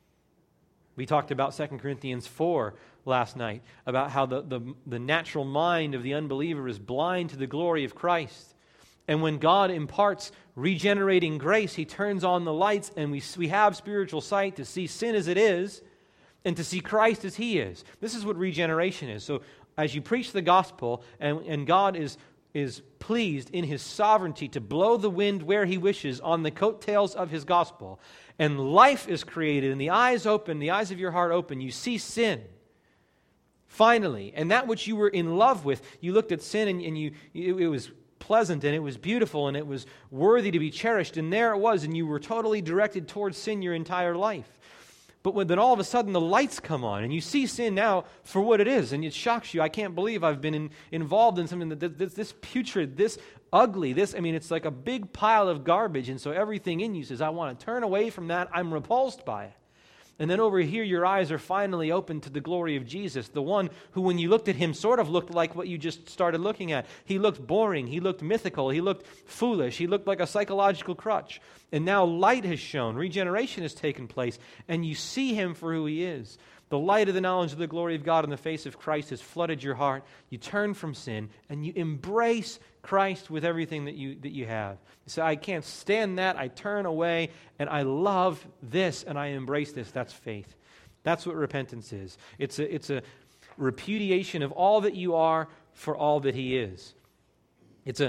We talked about 2 Corinthians 4 last night, about how the natural mind of the unbeliever is blind to the glory of Christ. And when God imparts regenerating grace, he turns on the lights, and we have spiritual sight to see sin as it is and to see Christ as he is. This is what regeneration is. So as you preach the gospel, and God is pleased in his sovereignty to blow the wind where he wishes on the coattails of his gospel, and life is created, and the eyes open, the eyes of your heart open, you see sin. Finally, and that which you were in love with, you looked at sin and it was pleasant and it was beautiful and it was worthy to be cherished, and there it was, and you were totally directed towards sin your entire life. But then all of a sudden the lights come on and you see sin now for what it is, and it shocks you. I can't believe I've been involved in something that's this putrid, this ugly, it's like a big pile of garbage, and so everything in you says, I want to turn away from that. I'm repulsed by it. And then over here, your eyes are finally open to the glory of Jesus, the one who, when you looked at him, sort of looked like what you just started looking at. He looked boring. He looked mythical. He looked foolish. He looked like a psychological crutch. And now light has shone. Regeneration has taken place. And you see him for who he is. The light of the knowledge of the glory of God in the face of Christ has flooded your heart. You turn from sin, and you embrace Christ with everything that you have. You say, I can't stand that. I turn away, and I love this, and I embrace this. That's faith. That's what repentance is. It's a repudiation of all that you are for all that he is. It's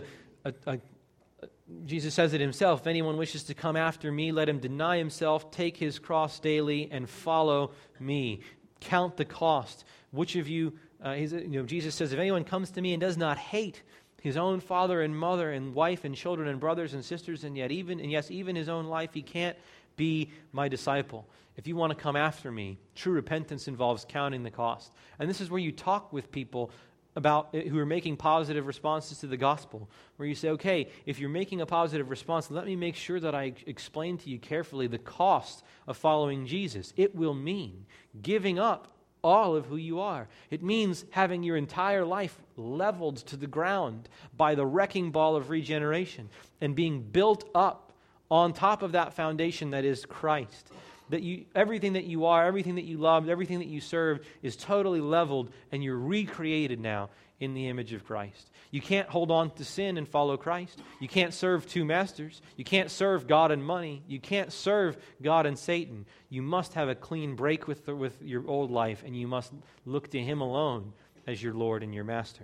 Jesus says it himself, if anyone wishes to come after me, let him deny himself, take his cross daily, and follow me. Count the cost. Which of you, Jesus says, if anyone comes to me and does not hate his own father and mother and wife and children and brothers and sisters, and even his own life, he can't be my disciple. If you want to come after me, true repentance involves counting the cost. And this is where you talk with people about who are making positive responses to the gospel, where you say, okay, if you're making a positive response, let me make sure that I explain to you carefully the cost of following Jesus. It will mean giving up all of who you are. It means having your entire life leveled to the ground by the wrecking ball of regeneration and being built up on top of that foundation that is Christ. That everything that you are, everything that you love, everything that you serve is totally leveled, and you're recreated now in the image of Christ. You can't hold on to sin and follow Christ. You can't serve two masters. You can't serve God and money. You can't serve God and Satan. You must have a clean break with your old life, and you must look to him alone as your Lord and your master.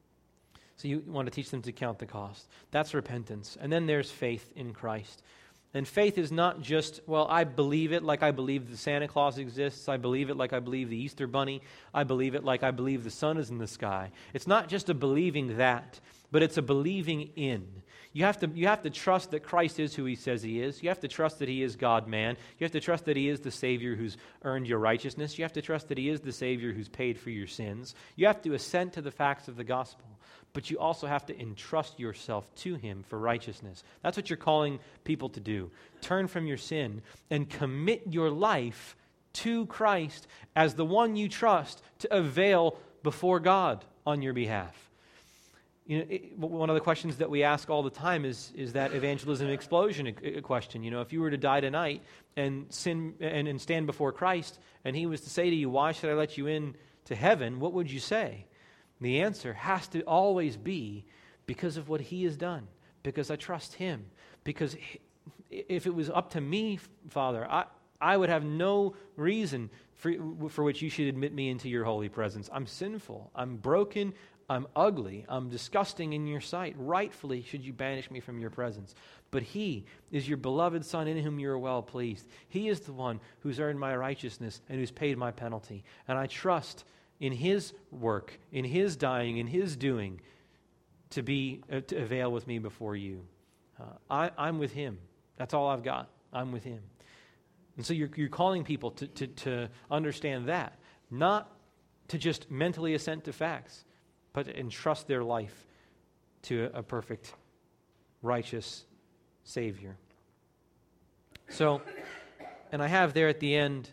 So you want to teach them to count the cost. That's repentance. And then there's faith in Christ. And faith is not just, well, I believe it like I believe that Santa Claus exists. I believe it like I believe the Easter Bunny. I believe it like I believe the sun is in the sky. It's not just a believing that, but it's a believing in. You have to trust that Christ is who he says he is. You have to trust that he is God-man. You have to trust that he is the Savior who's earned your righteousness. You have to trust that he is the Savior who's paid for your sins. You have to assent to the facts of the gospel. But you also have to entrust yourself to him for righteousness. That's what you're calling people to do. Turn from your sin and commit your life to Christ as the one you trust to avail before God on your behalf. One of the questions that we ask all the time is that evangelism explosion question. If you were to die tonight and sin and stand before Christ, and he was to say to you, "Why should I let you in to heaven?" What would you say? The answer has to always be because of what he has done, because I trust him. Because if it was up to me, Father, I would have no reason for which you should admit me into your holy presence. I'm sinful. I'm broken. I'm ugly. I'm disgusting in your sight. Rightfully should you banish me from your presence. But he is your beloved Son in whom you are well pleased. He is the one who's earned my righteousness and who's paid my penalty. And I trust in his work, in his dying, in his doing, to avail with me before you. I'm with him. That's all I've got. I'm with him. And so you're calling people to understand that, not to just mentally assent to facts, but to entrust their life to a perfect, righteous Savior. So, and I have there at the end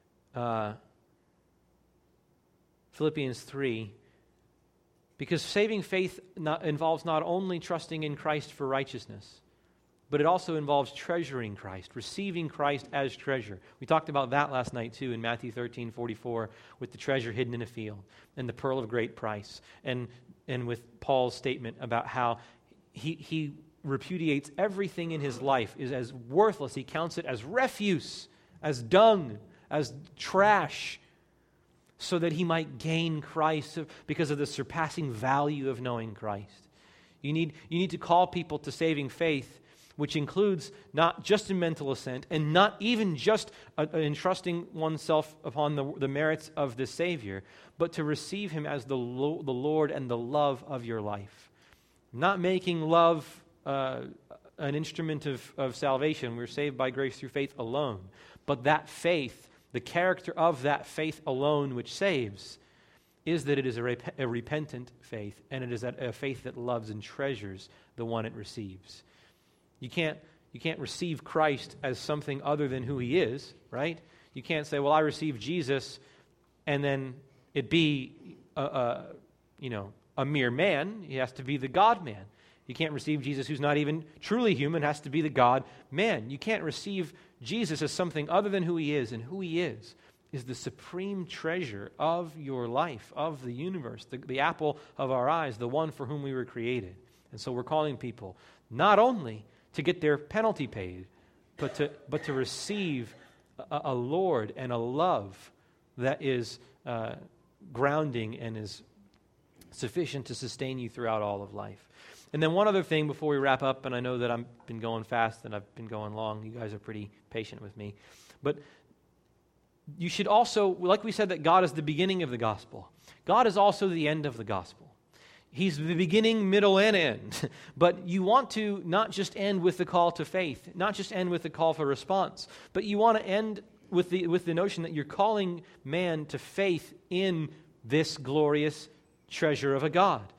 Philippians 3, because saving faith involves not only trusting in Christ for righteousness, but it also involves treasuring Christ, receiving Christ as treasure. We talked about that last night too in Matthew 13:44 with the treasure hidden in a field and the pearl of great price, and with Paul's statement about how he repudiates everything in his life is as worthless. He counts it as refuse, as dung, as trash, so that he might gain Christ because of the surpassing value of knowing Christ. You need to call people to saving faith, which includes not just a mental assent and not even just entrusting oneself upon the merits of the Savior, but to receive him as the Lord and the love of your life. Not making love an instrument of salvation. We're saved by grace through faith alone. But that faith, the character of that faith alone which saves, is that it is a repentant faith, and it is a faith that loves and treasures the one it receives. You can't receive Christ as something other than who he is, right? You can't say, well, I received Jesus, and then it be a mere man. He has to be the God-man. You can't receive Jesus who's not even truly human, has to be the God-man. You can't receive Jesus as something other than who he is, and who he is the supreme treasure of your life, of the universe, the apple of our eyes, the one for whom we were created. And so we're calling people not only to get their penalty paid, but to receive a Lord and a love that is grounding and is sufficient to sustain you throughout all of life. And then one other thing before we wrap up, and I know that I've been going fast and I've been going long. You guys are pretty patient with me. But you should also, like we said, that God is the beginning of the gospel. God is also the end of the gospel. He's the beginning, middle, and end. But you want to not just end with the call to faith, not just end with the call for response, but you want to end with the notion that you're calling man to faith in this glorious treasure of a God.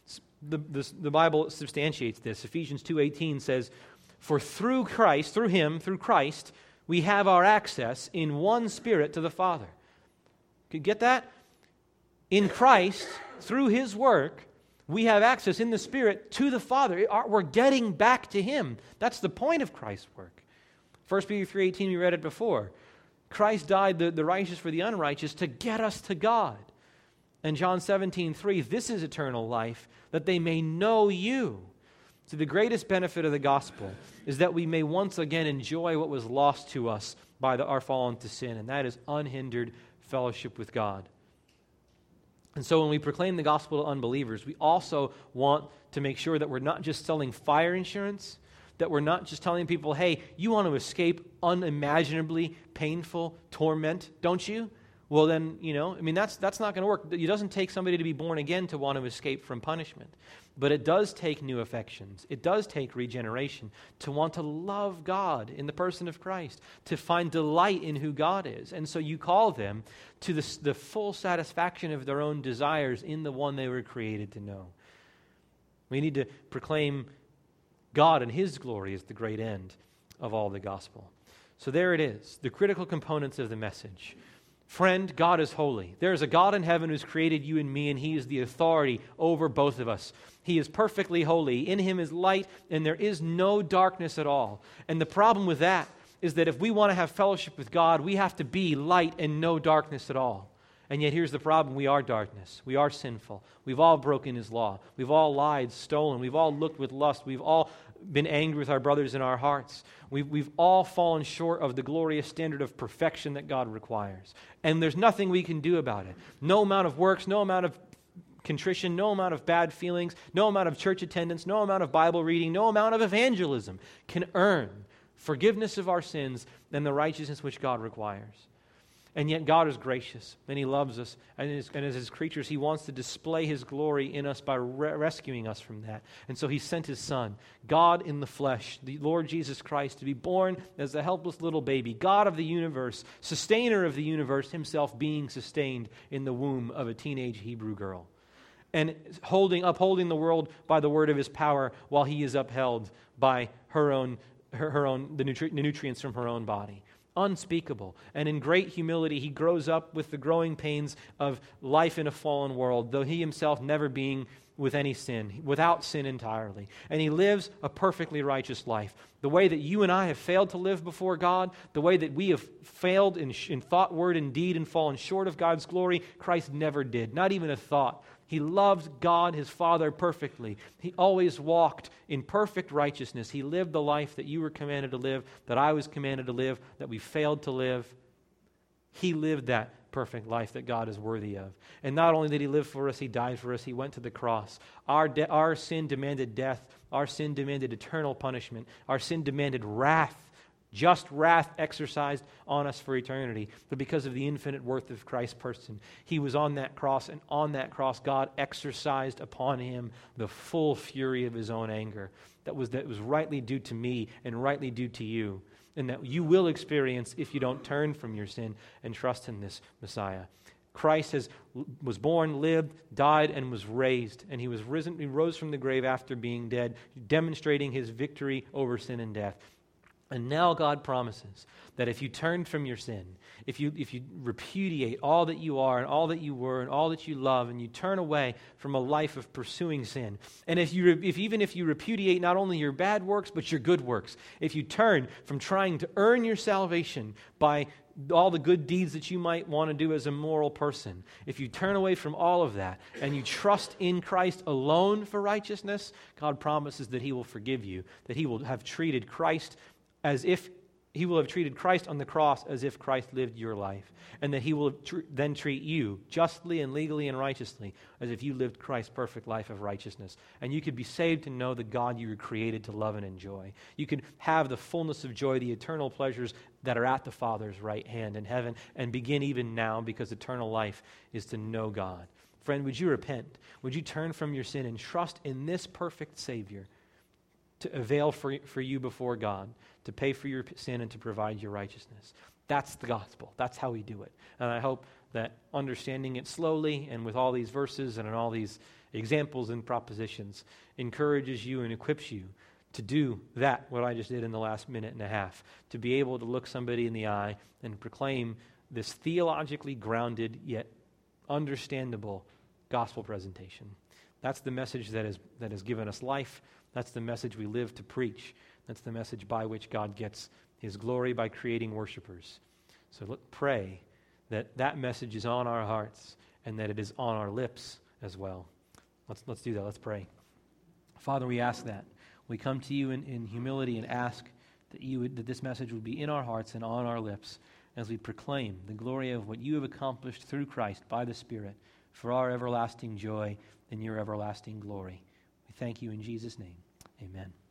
The Bible substantiates this. Ephesians 2:18 says, "For through Christ, through Christ, we have our access in one Spirit to the Father." Could you get that? In Christ, through his work, we have access in the Spirit to the Father. We're getting back to him. That's the point of Christ's work. 1 Peter 3:18, we read it before. Christ died, the righteous for the unrighteous, to get us to God. And John 17:3, this is eternal life, that they may know you. So the greatest benefit of the gospel is that we may once again enjoy what was lost to us by our fall into sin, and that is unhindered fellowship with God. And so when we proclaim the gospel to unbelievers, we also want to make sure that we're not just selling fire insurance, that we're not just telling people, hey, you want to escape unimaginably painful torment, don't you? Well then, that's not going to work. It doesn't take somebody to be born again to want to escape from punishment. But it does take new affections. It does take regeneration to want to love God in the person of Christ, to find delight in who God is. And so you call them to the full satisfaction of their own desires in the one they were created to know. We need to proclaim God and His glory as the great end of all the gospel. So there it is, the critical components of the message. Friend, God is holy. There is a God in heaven who's created you and me, and He is the authority over both of us. He is perfectly holy. In Him is light, and there is no darkness at all. And the problem with that is that if we want to have fellowship with God, we have to be light and no darkness at all. And yet here's the problem. We are darkness. We are sinful. We've all broken His law. We've all lied, stolen. We've all looked with lust. We've all been angry with our brothers in our hearts. We've all fallen short of the glorious standard of perfection that God requires. And there's nothing we can do about it. No amount of works, no amount of contrition, no amount of bad feelings, no amount of church attendance, no amount of Bible reading, no amount of evangelism can earn forgiveness of our sins and the righteousness which God requires. And yet God is gracious, and He loves us, and as His creatures, He wants to display His glory in us by rescuing us from that. And so He sent His Son, God in the flesh, the Lord Jesus Christ, to be born as a helpless little baby, God of the universe, sustainer of the universe, Himself being sustained in the womb of a teenage Hebrew girl, and upholding the world by the word of His power, while He is upheld by the nutrients from her own body. Unspeakable. And in great humility, He grows up with the growing pains of life in a fallen world, though He Himself never being with any sin, without sin entirely. And He lives a perfectly righteous life. The way that you and I have failed to live before God, the way that we have failed in thought, word, and deed and fallen short of God's glory, Christ never did, not even a thought. He loved God, His Father, perfectly. He always walked in perfect righteousness. He lived the life that you were commanded to live, that I was commanded to live, that we failed to live. He lived that perfect life that God is worthy of. And not only did He live for us, He died for us. He went to the cross. Our sin demanded death. Our sin demanded eternal punishment. Our sin demanded wrath. Just wrath exercised on us for eternity. But because of the infinite worth of Christ's person, He was on that cross, and on that cross God exercised upon Him the full fury of His own anger that was rightly due to me and rightly due to you, and that you will experience if you don't turn from your sin and trust in this Messiah. Christ was born, lived, died, and was raised, and He was risen. He rose from the grave after being dead, demonstrating His victory over sin and death. And now God promises that if you turn from your sin, if you repudiate all that you are and all that you were and all that you love, and you turn away from a life of pursuing sin, and if you repudiate not only your bad works but your good works, if you turn from trying to earn your salvation by all the good deeds that you might want to do as a moral person, if you turn away from all of that and you trust in Christ alone for righteousness, God promises that He will forgive you, that He will have treated Christ on the cross as if Christ lived your life, and that He will then treat you justly and legally and righteously as if you lived Christ's perfect life of righteousness. And you could be saved to know the God you were created to love and enjoy. You could have the fullness of joy, the eternal pleasures that are at the Father's right hand in heaven, and begin even now, because eternal life is to know God. Friend, would you repent? Would you turn from your sin and trust in this perfect Savior to avail for you before God, to pay for your sin and to provide your righteousness? That's the gospel. That's how we do it. And I hope that understanding it slowly and with all these verses and in all these examples and propositions encourages you and equips you to do that, what I just did in the last minute and a half, to be able to look somebody in the eye and proclaim this theologically grounded yet understandable gospel presentation. That's the message that has given us life. That's the message we live to preach. That's the message by which God gets His glory by creating worshipers. So pray that that message is on our hearts and that it is on our lips as well. Let's do that. Let's pray. Father, we ask that. We come to You in humility and ask that this message would be in our hearts and on our lips as we proclaim the glory of what You have accomplished through Christ by the Spirit for our everlasting joy and Your everlasting glory. We thank You in Jesus' name. Amen.